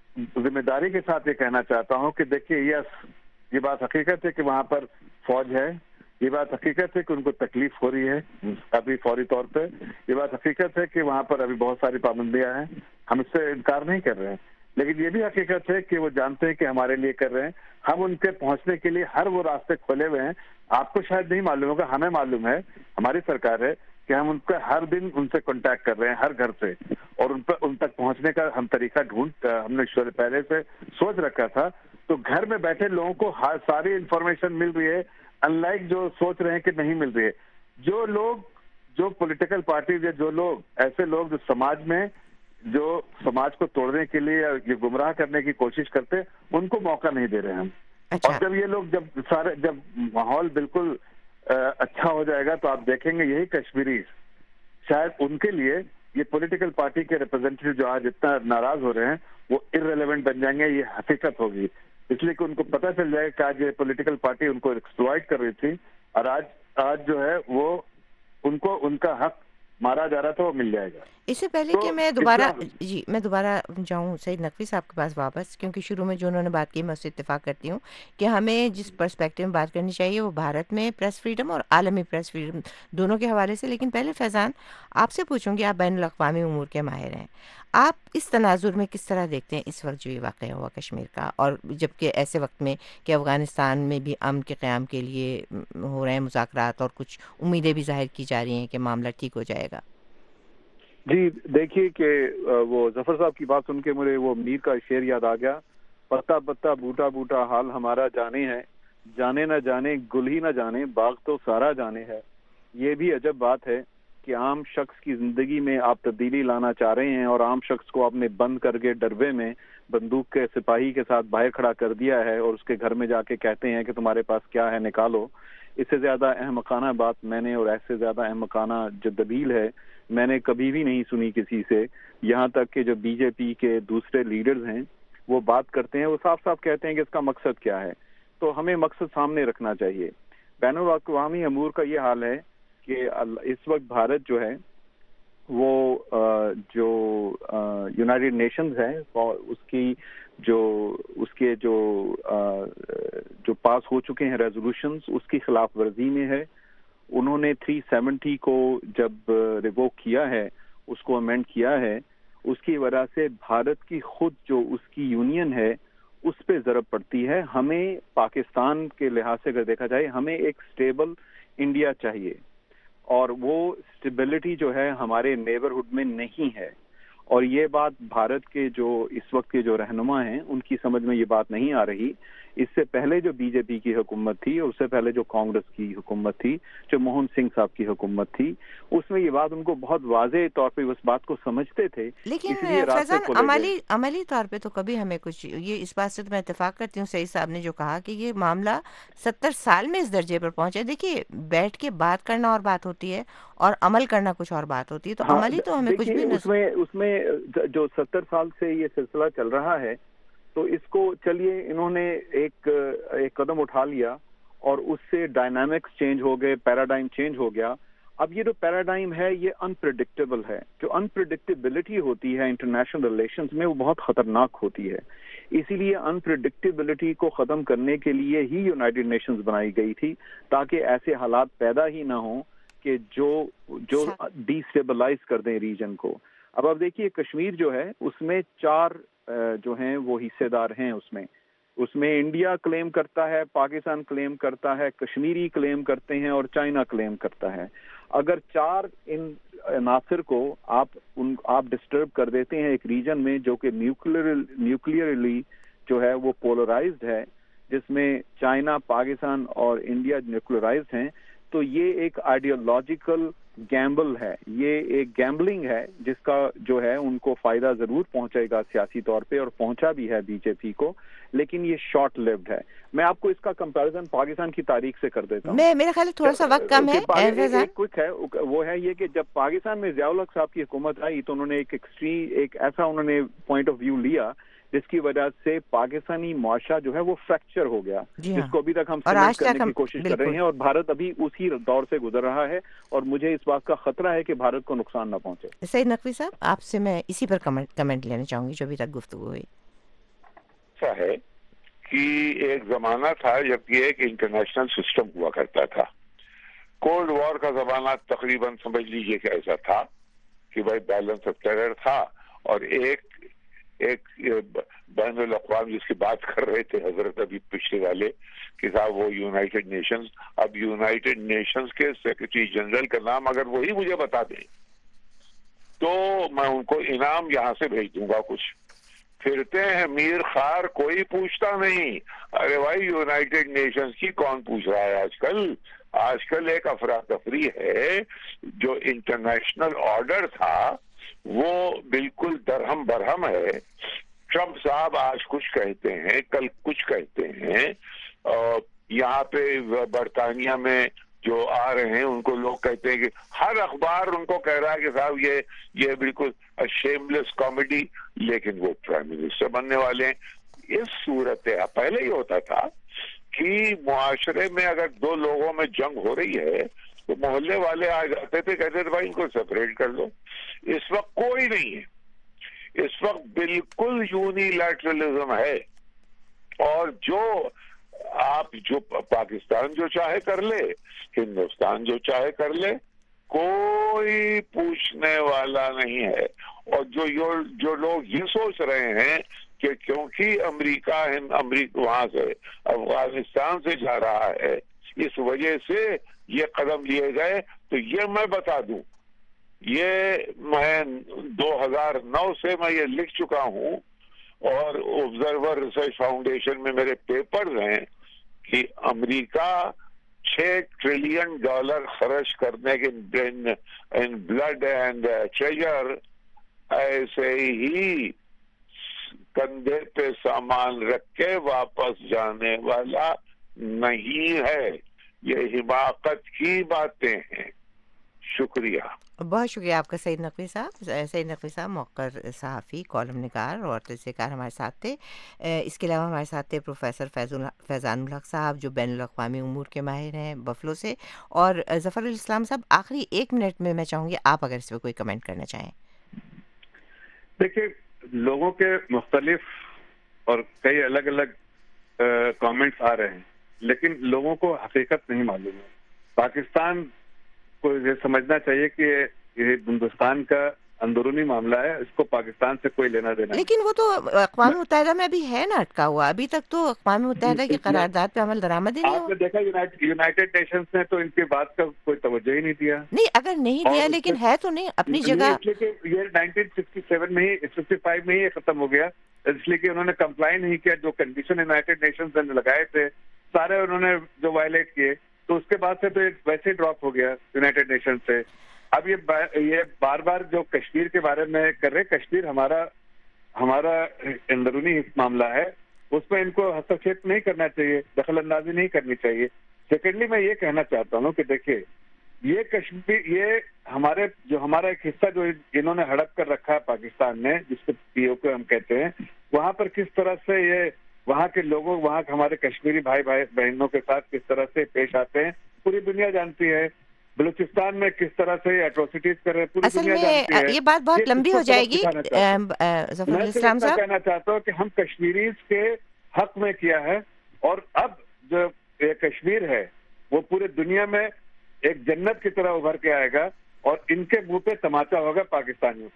ذمہ داری کے ساتھ یہ کہنا چاہتا ہوں کہ دیکھیے, یس یہ بات حقیقت ہے کہ وہاں پر فوج ہے, یہ بات حقیقت ہے کہ ان کو تکلیف ہو رہی ہے ابھی فوری طور پہ, یہ بات حقیقت ہے کہ وہاں پر ابھی بہت ساری پابندیاں ہیں, ہم اس سے انکار نہیں کر رہے ہیں, لیکن یہ بھی حقیقت ہے کہ وہ جانتے ہیں کہ ہمارے لیے کر رہے ہیں. ہم ان کے پہنچنے کے لیے ہر وہ راستے کھولے ہوئے ہیں. آپ کو شاید نہیں معلوم ہوگا, ہمیں معلوم ہے, ہماری سرکار ہے کہ ہم ان کا ہر دن ان سے کانٹیکٹ کر رہے ہیں ہر گھر سے, اور ان پر ان تک پہنچنے کا ہم طریقہ ڈھونڈ ہم نے پہلے سے سوچ رکھا تھا. تو گھر میں بیٹھے لوگوں کو ساری انفارمیشن مل رہی ہے, ان لائک جو سوچ رہے ہیں کہ نہیں مل رہی ہے. جو لوگ جو پولیٹیکل پارٹیز یا جو لوگ ایسے لوگ جو سماج میں جو سماج کو توڑنے کے لیے یا گمراہ کرنے کی کوشش کرتے, ان کو موقع نہیں دے رہے ہیں ہم. اور جب یہ لوگ جب سارے جب ماحول بالکل اچھا ہو جائے گا تو آپ دیکھیں گے یہی کشمیری شاید ان کے لیے یہ پولیٹیکل پارٹی کے ریپرزینٹیو جو آج اتنا ناراض ہو رہے ہیں وہ ارریلیونٹ بن جائیں گے. یہ حقیقت ہوگی, اس لیے کہ ان کو پتہ چل جائے کہ آج یہ پولیٹیکل پارٹی ان کو ایکسپلائٹ کر رہی تھی, اور آج آج جو ہے وہ ان کو ان کا حق مارا جا رہا تھا, وہ مل جائے گا. اس سے پہلے کہ میں دوبارہ جی میں دوبارہ جاؤں سعید نقوی صاحب کے پاس واپس, کیونکہ شروع میں جو انہوں نے بات کی میں اس سے اتفاق کرتی ہوں کہ ہمیں جس پرسپیکٹو میں بات کرنی چاہیے وہ بھارت میں پریس فریڈم اور عالمی پریس فریڈم دونوں کے حوالے سے. لیکن پہلے فیضان آپ سے پوچھوں گی, آپ بین الاقوامی امور کے ماہر ہیں, آپ اس تناظر میں کس طرح دیکھتے ہیں اس وقت جو یہ واقعہ ہوا کشمیر کا, اور جبکہ ایسے وقت میں کہ افغانستان میں بھی امن کے قیام کے لیے ہو رہے ہیں مذاکرات اور کچھ امیدیں بھی ظاہر کی جا رہی ہیں کہ معاملہ ٹھیک ہو جائے گا؟ جی دیکھیے کہ وہ ظفر صاحب کی بات سن کے مجھے وہ میر کا شعر یاد آ گیا, پتا پتا بوٹا بوٹا حال ہمارا جانے ہے, جانے نہ جانے گل ہی نہ جانے باغ تو سارا جانے ہے. یہ بھی عجب بات ہے کہ عام شخص کی زندگی میں آپ تبدیلی لانا چاہ رہے ہیں اور عام شخص کو آپ نے بند کر کے ڈربے میں بندوق کے سپاہی کے ساتھ باہر کھڑا کر دیا ہے, اور اس کے گھر میں جا کے کہتے ہیں کہ تمہارے پاس کیا ہے نکالو. اس سے زیادہ احمقانہ بات میں نے, اور ایسے زیادہ احمقانہ جو دلیل ہے میں نے کبھی بھی نہیں سنی کسی سے. یہاں تک کہ جو بی جے پی کے دوسرے لیڈرز ہیں وہ بات کرتے ہیں, وہ صاف صاف کہتے ہیں کہ اس کا مقصد کیا ہے. تو ہمیں مقصد سامنے رکھنا چاہیے. بین الاقوامی امور کا یہ حال ہے کہ اس وقت بھارت جو ہے وہ جو یونائٹڈ نیشنز ہے اس کی جو اس کے جو جو پاس ہو چکے ہیں ریزولوشنز اس کی خلاف ورزی میں ہے. انہوں نے تھری سیونٹی کو جب ریووک کیا ہے, اس کو امینڈ کیا ہے, اس کی وجہ سے بھارت کی خود جو اس کی یونین ہے اس پہ ضرب پڑتی ہے. ہمیں پاکستان کے لحاظ سے اگر دیکھا جائے ہمیں ایک سٹیبل انڈیا چاہیے, اور وہ سٹیبلٹی جو ہے ہمارے نیبرہڈ میں نہیں ہے. اور یہ بات بھارت کے جو اس وقت کے جو رہنما ہیں ان کی سمجھ میں یہ بات نہیں آ رہی. اس سے پہلے جو بی جے پی کی حکومت تھی اور اس سے پہلے جو کانگریس کی حکومت تھی, جو منموہن سنگھ صاحب کی حکومت تھی, اس میں یہ بات ان کو بہت واضح طور پہ اس بات کو سمجھتے تھے. لیکن فیضان عملی عملی طور پہ تو کبھی ہمیں کچھ, یہ اس بات سے تو میں اتفاق کرتی ہوں سعید صاحب نے جو کہا کہ یہ معاملہ ستر سال میں اس درجے پر پہنچے. دیکھیے بیٹھ کے بات کرنا اور بات ہوتی ہے اور عمل کرنا کچھ اور بات ہوتی ہے, تو عملی تو ہمیں کچھ بھی اس میں اس میں جو ستر سال سے یہ سلسلہ چل رہا ہے تو اس کو چلیے انہوں نے ایک ایک قدم اٹھا لیا اور اس سے ڈائنامکس چینج ہو گئے, پیراڈائم چینج ہو گیا. اب یہ جو پیراڈائم ہے یہ انپریڈکٹیبل ہے. جو انپریڈکٹیبلٹی ہوتی ہے انٹرنیشنل ریلیشنز میں وہ بہت خطرناک ہوتی ہے. اسی لیے انپریڈکٹیبلٹی کو ختم کرنے کے لیے ہی یونائٹڈ نیشنز بنائی گئی تھی, تاکہ ایسے حالات پیدا ہی نہ ہوں کہ جو جو ڈی اسٹیبلائز کر دیں ریجن کو. اب آپ دیکھیے کشمیر جو ہے اس میں چار جو ہیں وہ حصے دار ہیں, اس میں اس میں انڈیا کلیم کرتا ہے, پاکستان کلیم کرتا ہے, کشمیری کلیم کرتے ہیں اور چائنا کلیم کرتا ہے. اگر چار ان عناصر کو آپ ان آپ ڈسٹرب کر دیتے ہیں ایک ریجن میں جو کہ نیوکلیر نیوکلیئرلی جو ہے وہ پولرائزڈ ہے, جس میں چائنا, پاکستان اور انڈیا نیوکلرائزڈ ہیں, تو یہ ایک آئیڈیولوجیکل گیمبل ہے, یہ ایک گیمبلنگ ہے جس کا جو ہے ان کو فائدہ ضرور پہنچے گا سیاسی طور پہ, اور پہنچا بھی ہے بی جے پی کو, لیکن یہ شارٹ لیوڈ ہے. میں آپ کو اس کا کمپیریزن پاکستان کی تاریخ سے کر دیتا ہوں. میں میرا خیال ہے تھوڑا سا وقت کم ہے. ایک کوئک ہے, وہ ہے یہ کہ جب پاکستان میں ضیاء الحق صاحب کی حکومت آئی تو انہوں نے ایک ایکسٹریم ایک ایسا انہوں نے پوائنٹ آف ویو لیا جس کی وجہ سے پاکستانی معاشرہ جو ہے وہ فریکچر ہو گیا, جی ہاں. جس کو ابھی تک ہم سمیٹ کرنے کی کوشش کر رہے ہیں, اور بھارت ابھی اسی دور سے گزر رہا ہے, اور مجھے اس بات کا خطرہ ہے کہ بھارت کو نقصان نہ پہنچے. سعید نقوی صاحب, آپ سے میں اسی پر کمنٹ لینا چاہوں گی جو ابھی تک گفتگو ہوئی. ایسا ہے کہ ایک زمانہ تھا جب یہ ایک انٹرنیشنل سسٹم ہوا کرتا تھا. کولڈ وار کا زمانہ تقریباً سمجھ لیجئے کہ ایسا تھا کہ بھائی بیلنس آف ٹیرر تھا, اور ایک ایک بین الاقوامی جس کی بات کر رہے تھے حضرت ابھی پچھلے والے کہ صاحب وہ یونائٹڈ نیشنز, اب یونائٹڈ نیشنز کے سیکرٹری جنرل کا نام اگر وہی مجھے بتا دیں تو میں ان کو انعام یہاں سے بھیج دوں گا. کچھ پھرتے ہیں میر خار, کوئی پوچھتا نہیں. ارے بھائی یونائٹڈ نیشنز کی کون پوچھ رہا ہے آج کل؟ آج کل ایک افراتفری ہے. جو انٹرنیشنل آرڈر تھا وہ بالکل درہم برہم ہے. ٹرمپ صاحب آج کچھ کہتے ہیں, کل کچھ کہتے ہیں. یہاں پہ برطانیہ میں جو آ رہے ہیں ان کو لوگ کہتے ہیں کہ ہر اخبار ان کو کہہ رہا ہے کہ صاحب یہ یہ بالکل شیم لیس کامیڈی, لیکن وہ پرائم منسٹر بننے والے ہیں. اس صورت پہلے ہی ہوتا تھا کہ معاشرے میں اگر دو لوگوں میں جنگ ہو رہی ہے تو محلے والے آ جاتے تھے, کہتے تھے بھائی ان کو سپریٹ کر دو. اس وقت کوئی نہیں ہے, اس وقت بالکل یونیلیٹرلزم ہے, اور جو آپ جو پاکستان جو چاہے کر لے, ہندوستان جو چاہے کر لے, کوئی پوچھنے والا نہیں ہے. اور جو جو لوگ یہ سوچ رہے ہیں کہ کیونکہ امریکہ امریکہ وہاں سے افغانستان سے جا رہا ہے اس وجہ سے یہ قدم لیے گئے, تو یہ میں بتا دوں, یہ میں دو ہزار نو سے میں یہ لکھ چکا ہوں, اور آبزرور ریسرچ فاؤنڈیشن میں میرے پیپرز ہیں کہ امریکہ چھ ٹریلین ڈالر خرچ کرنے کے ان بلڈ اینڈ ٹریجر ایسے ہی کندھے پہ سامان رکھ کے واپس جانے والا نہیں ہے. یہ حماقت کی باتیں ہیں. شکریہ. بہت شکریہ آپ کا سعید نقوی صاحب. سعید نقوی صاحب موقر صحافی, کالم نگار اور تجزیہ کار ہمارے ساتھ تھے. اس کے علاوہ ہمارے ساتھ تھے پروفیسر فیضان الحق صاحب جو بین الاقوامی امور کے ماہر ہیں بفلو سے, اور ظفر الاسلام صاحب آخری ایک منٹ میں میں چاہوں گی آپ اگر اس پہ کوئی کمنٹ کرنا چاہیں. دیکھیے, لوگوں کے مختلف اور کئی الگ الگ کامنٹس آ رہے ہیں, لیکن لوگوں کو حقیقت نہیں معلوم ہے. پاکستان کو یہ سمجھنا چاہیے کہ یہ ہندوستان کا اندرونی معاملہ ہے, اس کو پاکستان سے کوئی لینا دینا. لیکن وہ تو اقوام متحدہ میں ابھی ہے نا اٹکا ہوا, ابھی تک تو اقوام متحدہ کی قرارداد پہ عمل درآمد ہی نہیں ہوا. آپ نے دیکھا یونائٹڈ نیشنز نے تو ان کی بات کا کوئی توجہ ہی نہیں دیا. نہیں, اگر نہیں دیا لیکن ہے تو نہیں اپنی جگہ. یہ نائنٹین سکسٹی سیون میں ہی ففٹی فائیو میں ہی ختم ہو گیا, اس لیے کہ انہوں نے کمپلائی نہیں کیا. جو کنڈیشن یونائٹڈ نیشنز نے لگائے تھے سارے انہوں نے جو وائلیٹ کیے, تو اس کے بعد سے تو ویسے ہی ڈراپ ہو گیا یونائٹڈ نیشن سے. اب یہ یہ بار بار جو کشمیر کے بارے میں کر رہے, کشمیر ہمارا ہمارا اندرونی معاملہ ہے, اس میں ان کو ہستکشیپ نہیں کرنا چاہیے, دخل اندازی نہیں کرنی چاہیے. سیکنڈلی میں یہ کہنا چاہتا ہوں کہ دیکھیے, یہ کشمیر یہ ہمارے جو ہمارا ایک حصہ جو انہوں نے ہڑپ کر رکھا ہے پاکستان نے, جس کو پی او کے ہم کہتے ہیں, وہاں پر کس طرح سے یہ وہاں کے لوگوں, وہاں ہمارے کشمیری بھائی بھائی بہنوں کے ساتھ کس طرح سے پیش آتے ہیں پوری دنیا جانتی ہے. بلوچستان میں کس طرح سے ایٹروسٹیز کر رہے ہیں پوری دنیا جانتی ہے. یہ بات بہت لمبی ہو جائے گی. ظفر الاسلام صاحب, کہنا چاہتا ہوں کہ ہم کشمیریز کے حق میں کیا ہے, اور اب جو یہ کشمیر ہے وہ پورے دنیا میں ایک جنت کی طرح ابھر کے آئے گا, اور ان کے منہ پہ تماچا ہوگا پاکستانیوں پہ.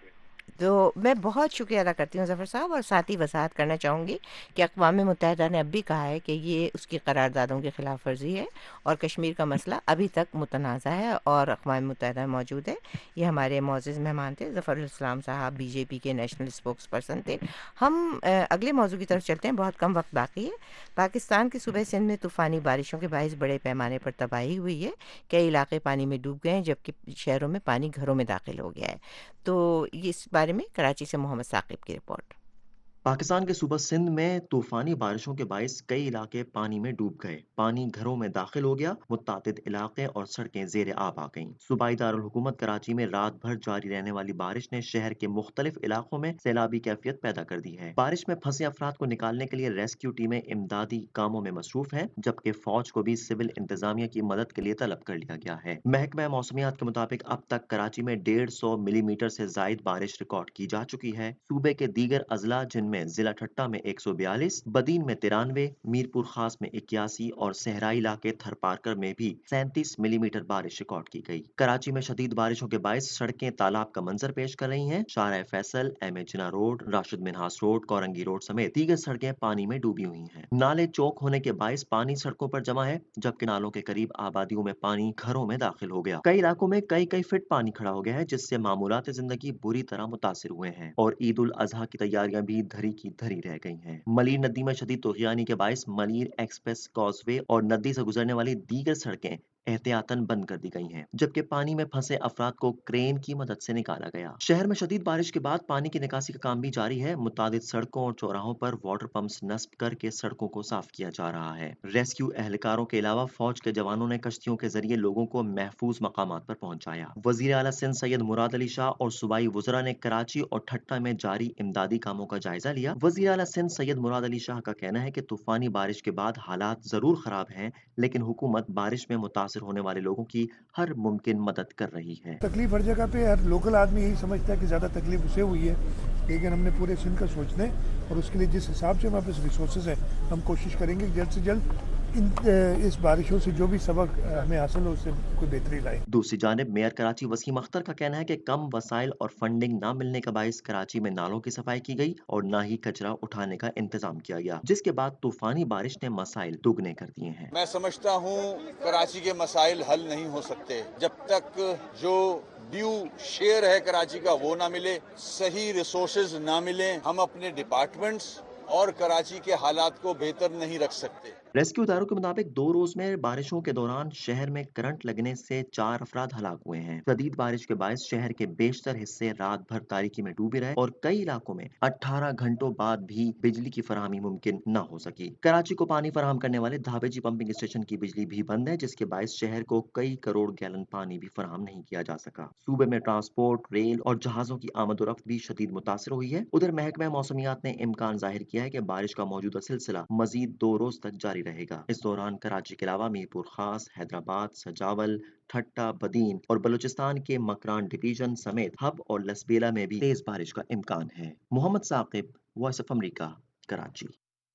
تو میں بہت شکریہ ادا کرتی ہوں ظفر صاحب، اور ساتھ ہی وضاحت کرنا چاہوں گی کہ اقوام متحدہ نے اب بھی کہا ہے کہ یہ اس کی قراردادوں کی خلاف ورزی ہے اور کشمیر کا مسئلہ ابھی تک متنازع ہے، اور اقوام متحدہ میں موجود ہے۔ یہ ہمارے معزز مہمان تھے ظفر الاسلام صاحب، بی جے پی کے نیشنل اسپوکس پرسن تھے۔ ہم اگلے موضوع کی طرف چلتے ہیں، بہت کم وقت باقی ہے۔ پاکستان کے صوبے سندھ میں طوفانی بارشوں کے باعث بڑے پیمانے پر تباہی ہوئی ہے، کئی علاقے پانی میں ڈوب گئے ہیں جبکہ شہروں میں پانی گھروں میں داخل ہو گیا ہے۔ تو اس بارے میں کراچی سے محمد ثاقب کی رپورٹ۔ پاکستان کے صوبہ سندھ میں طوفانی بارشوں کے باعث کئی علاقے پانی میں ڈوب گئے، پانی گھروں میں داخل ہو گیا، متعدد علاقے اور سڑکیں زیر آب آ گئیں۔ صوبائی دارالحکومت کراچی میں رات بھر جاری رہنے والی بارش نے شہر کے مختلف علاقوں میں سیلابی کیفیت پیدا کر دی ہے۔ بارش میں پھنسے افراد کو نکالنے کے لیے ریسکیو ٹیمیں امدادی کاموں میں مصروف ہیں، جبکہ فوج کو بھی سول انتظامیہ کی مدد کے لیے طلب کر لیا گیا ہے۔ محکمہ موسمیات کے مطابق اب تک کراچی میں ڈیڑھ سو ملی میٹر سے زائد بارش ریکارڈ کی جا چکی ہے۔ صوبے کے دیگر اضلاع جن میں ضلع ٹھٹہ میں ایک سو بیالیس، بدین میں ترانوے، میرپور خاص میں اکیاسی اور صحرائی علاقے تھرپارکر میں بھی سینتیس ملی میٹر بارش ریکارڈ کی گئی۔ کراچی میں شدید بارشوں کے باعث سڑکیں تالاب کا منظر پیش کر رہی ہیں۔ Shahrah Faisal, M A Jinnah road, Rashid Minhas road, Korangi road سمیت دیگر سڑکیں پانی میں ڈوبی ہوئی ہیں۔ نالے چوک ہونے کے باعث پانی سڑکوں پر جمع ہے، جبکہ نالوں کے قریب آبادیوں میں پانی گھروں میں داخل ہو گیا۔ کئی علاقوں میں کئی کئی فٹ پانی کھڑا ہو گیا ہے، جس سے معمولات زندگی بری طرح متاثر ہوئے ہیں، اور عید الاضحیٰ کی تیاریاں بھی دھری کی دھری رہ گئی ہیں۔ ملیر ندی میں شدید طغیانی کے باعث ملیر ایکسپریس کاز وے اور ندی سے گزرنے والی دیگر سڑکیں احتیاطاً بند کر دی گئی ہیں، جبکہ پانی میں پھنسے افراد کو کرین کی مدد سے نکالا گیا۔ شہر میں شدید بارش کے بعد پانی کی نکاسی کا کام بھی جاری ہے۔ متعدد سڑکوں اور چوراہوں پر واٹر پمپس نصب کر کے سڑکوں کو صاف کیا جا رہا ہے۔ ریسکیو اہلکاروں کے علاوہ فوج کے جوانوں نے کشتیوں کے ذریعے لوگوں کو محفوظ مقامات پر پہنچایا۔ وزیر اعلیٰ سندھ سید مراد علی شاہ اور صوبائی وزراء نے کراچی اور ٹھٹہ میں جاری امدادی کاموں کا جائزہ لیا۔ وزیر اعلیٰ سندھ سید مراد علی شاہ کا کہنا ہے کہ طوفانی بارش کے بعد حالات ضرور خراب ہیں، لیکن حکومت بارش میں متاثر ہونے والے لوگوں کی ہر ممکن مدد کر رہی ہے۔ تکلیف ہر جگہ پہ، ہر لوکل آدمی یہی سمجھتا ہے کہ زیادہ تکلیف اسے ہوئی ہے، لیکن ہم نے پورے سندھ کا سوچنا ہے، اور اس کے لیے جس حساب سے ہمارے پاس ریسورسز ہیں ہم کوشش کریں گے کہ جلد سے جلد ان اس بارشوں سے جو بھی سبق ہمیں حاصل ہو اس سے کوئی بہتری لائیں۔ دوسری جانب میئر کراچی وسیم اختر کا کہنا ہے کہ کم وسائل اور فنڈنگ نہ ملنے کا باعث کراچی میں نالوں کی صفائی کی گئی اور نہ ہی کچرا اٹھانے کا انتظام کیا گیا، جس کے بعد طوفانی بارش نے مسائل دوگنے کر دیے ہیں۔ میں سمجھتا ہوں کراچی کے مسائل حل نہیں ہو سکتے جب تک جو ڈیو شیئر ہے کراچی کا وہ نہ ملے، صحیح ریسورسز نہ ملیں، ہم اپنے ڈپارٹمنٹس اور کراچی کے حالات کو بہتر نہیں رکھ سکتے۔ ریسکیو اداروں کے مطابق دو روز میں بارشوں کے دوران شہر میں کرنٹ لگنے سے چار افراد ہلاک ہوئے ہیں۔ شدید بارش کے باعث شہر کے بیشتر حصے رات بھر تاریکی میں ڈوبے رہے اور کئی علاقوں میں اٹھارہ گھنٹوں بعد بھی بجلی کی فراہمی ممکن نہ ہو سکی۔ کراچی کو پانی فراہم کرنے والے دھابیجی پمپنگ اسٹیشن کی بجلی بھی بند ہے، جس کے باعث شہر کو کئی کروڑ گیلن پانی بھی فراہم نہیں کیا جا سکا۔ صوبے میں ٹرانسپورٹ، ریل اور جہازوں کی آمد و رفت بھی شدید متاثر ہوئی ہے۔ ادھر محکمہ موسمیات نے امکان ظاہر کیا ہے کہ بارش کا موجودہ سلسلہ مزید دو روز تک جاری رہے گا۔ اس دوران کراچی کے علاوہ میرپور خاص، حیدرآباد، سجاول، ٹھٹہ، بدین اور بلوچستان کے مکران ڈویژن سمیت ہب اور لسبیلا میں بھی تیز بارش کا امکان ہے۔ Muhammad Saqib, Voice of America, Karachi.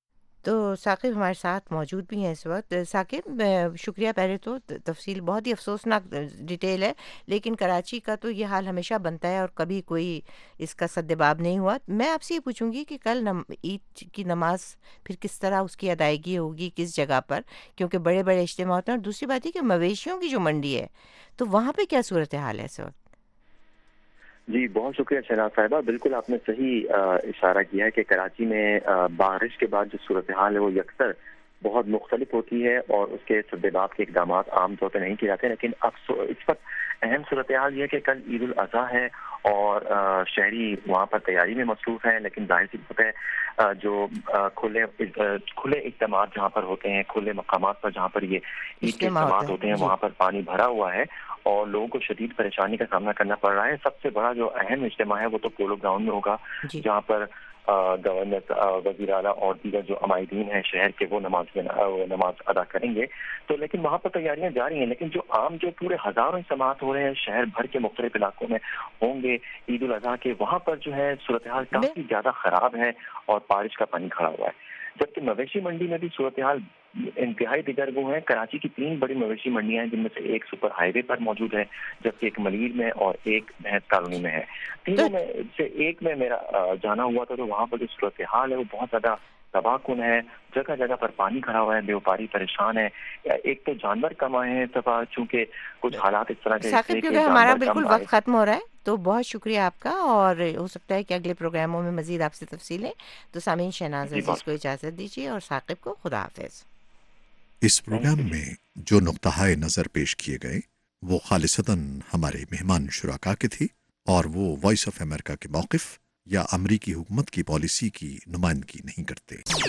تو ثاقب ہمارے ساتھ موجود بھی ہیں اس وقت۔ ثاقب شکریہ، پہلے تو تفصیل بہت ہی افسوسناک ڈیٹیل ہے، لیکن کراچی کا تو یہ حال ہمیشہ بنتا ہے اور کبھی کوئی اس کا سدباب نہیں ہوا۔ میں آپ سے یہ پوچھوں گی کہ کل عید کی نماز پھر کس طرح اس کی ادائیگی ہوگی، کس جگہ پر، کیونکہ بڑے بڑے اجتماع ہوتے ہیں، اور دوسری بات یہ کہ مویشیوں کی جو منڈی ہے تو وہاں پہ کیا صورتحال ہے اس وقت؟ جی بہت شکریہ شہناز صاحبہ، بالکل آپ نے صحیح اشارہ کیا ہے کہ کراچی میں بارش کے بعد جو صورتحال ہے وہ یکسر بہت مختلف ہوتی ہے اور اس کے سدباب کے اقدامات عام طور پہ نہیں کیے جاتے، لیکن اب اس وقت اہم صورتحال یہ ہے کہ کل عید الاضحیٰ ہے اور شہری وہاں پر تیاری میں مصروف ہیں، لیکن ظاہر سی بات ہے جو کھلے کھلے اجتماعات جہاں پر ہوتے ہیں، کھلے مقامات پر جہاں پر یہ عید کے اجتماعات ہوتے ہیں، وہاں پر پانی بھرا ہوا ہے اور لوگوں کو شدید پریشانی کا سامنا کرنا پڑ رہا ہے۔ سب سے بڑا جو اہم اجتماع ہے وہ تو پولو گراؤنڈ میں ہوگا، جہاں پر گورنر، وزیر اعلیٰ اور دیگر جو عمائدین ہیں شہر کے وہ نماز نماز ادا کریں گے۔ تو لیکن وہاں پر تیاریاں جاری ہیں، لیکن جو عام جو پورے ہزاروں اجتماعات ہو رہے ہیں شہر بھر کے مختلف علاقوں میں ہوں گے عید الاضحیٰ کے، وہاں پر جو ہے صورتحال کافی زیادہ خراب ہے اور بارش کا پانی کھڑا ہوا ہے۔ جبکہ مویشی منڈی میں بھی صورتحال انتہائی دیگر وہ ہیں کراچی کی تین بڑی مویشی منڈیاں ہیں، جن میں سے ایک سپر ہائی وے پر موجود ہے، جبکہ ایک ملیر میں اور ایک محض کالونی میں ہے۔ تینوں میں سے ایک میں میرا جانا ہوا تھا، تو وہاں پر جو صورتحال ہے وہ بہت زیادہ تباہ کن ہے، جگہ جگہ پر پانی کھڑا ہوا ہے، بیوپاری پریشان ہے۔ ایک تو جانور کم آئے ہیں دفعہ، چونکہ کچھ حالات اس طرح کے ثاقب کیونکہ ہمارا بالکل وقت ختم ہو رہا ہے، تو بہت شکریہ آپ کا، اور ہو سکتا ہے کہ اگلے پروگراموں میں مزید آپ سے تفصیلیں۔ تو سامعین شہناز عزیز کو اجازت دیجیے اور ثاقب کو خدا حافظ۔ اس پروگرام میں جو نقطہ نظر پیش کیے گئے وہ خالصتاً ہمارے مہمان شرکا کے تھے، اور وہ وائس آف امریکہ کے موقف یا امریکی حکومت کی پالیسی کی نمائندگی نہیں کرتے۔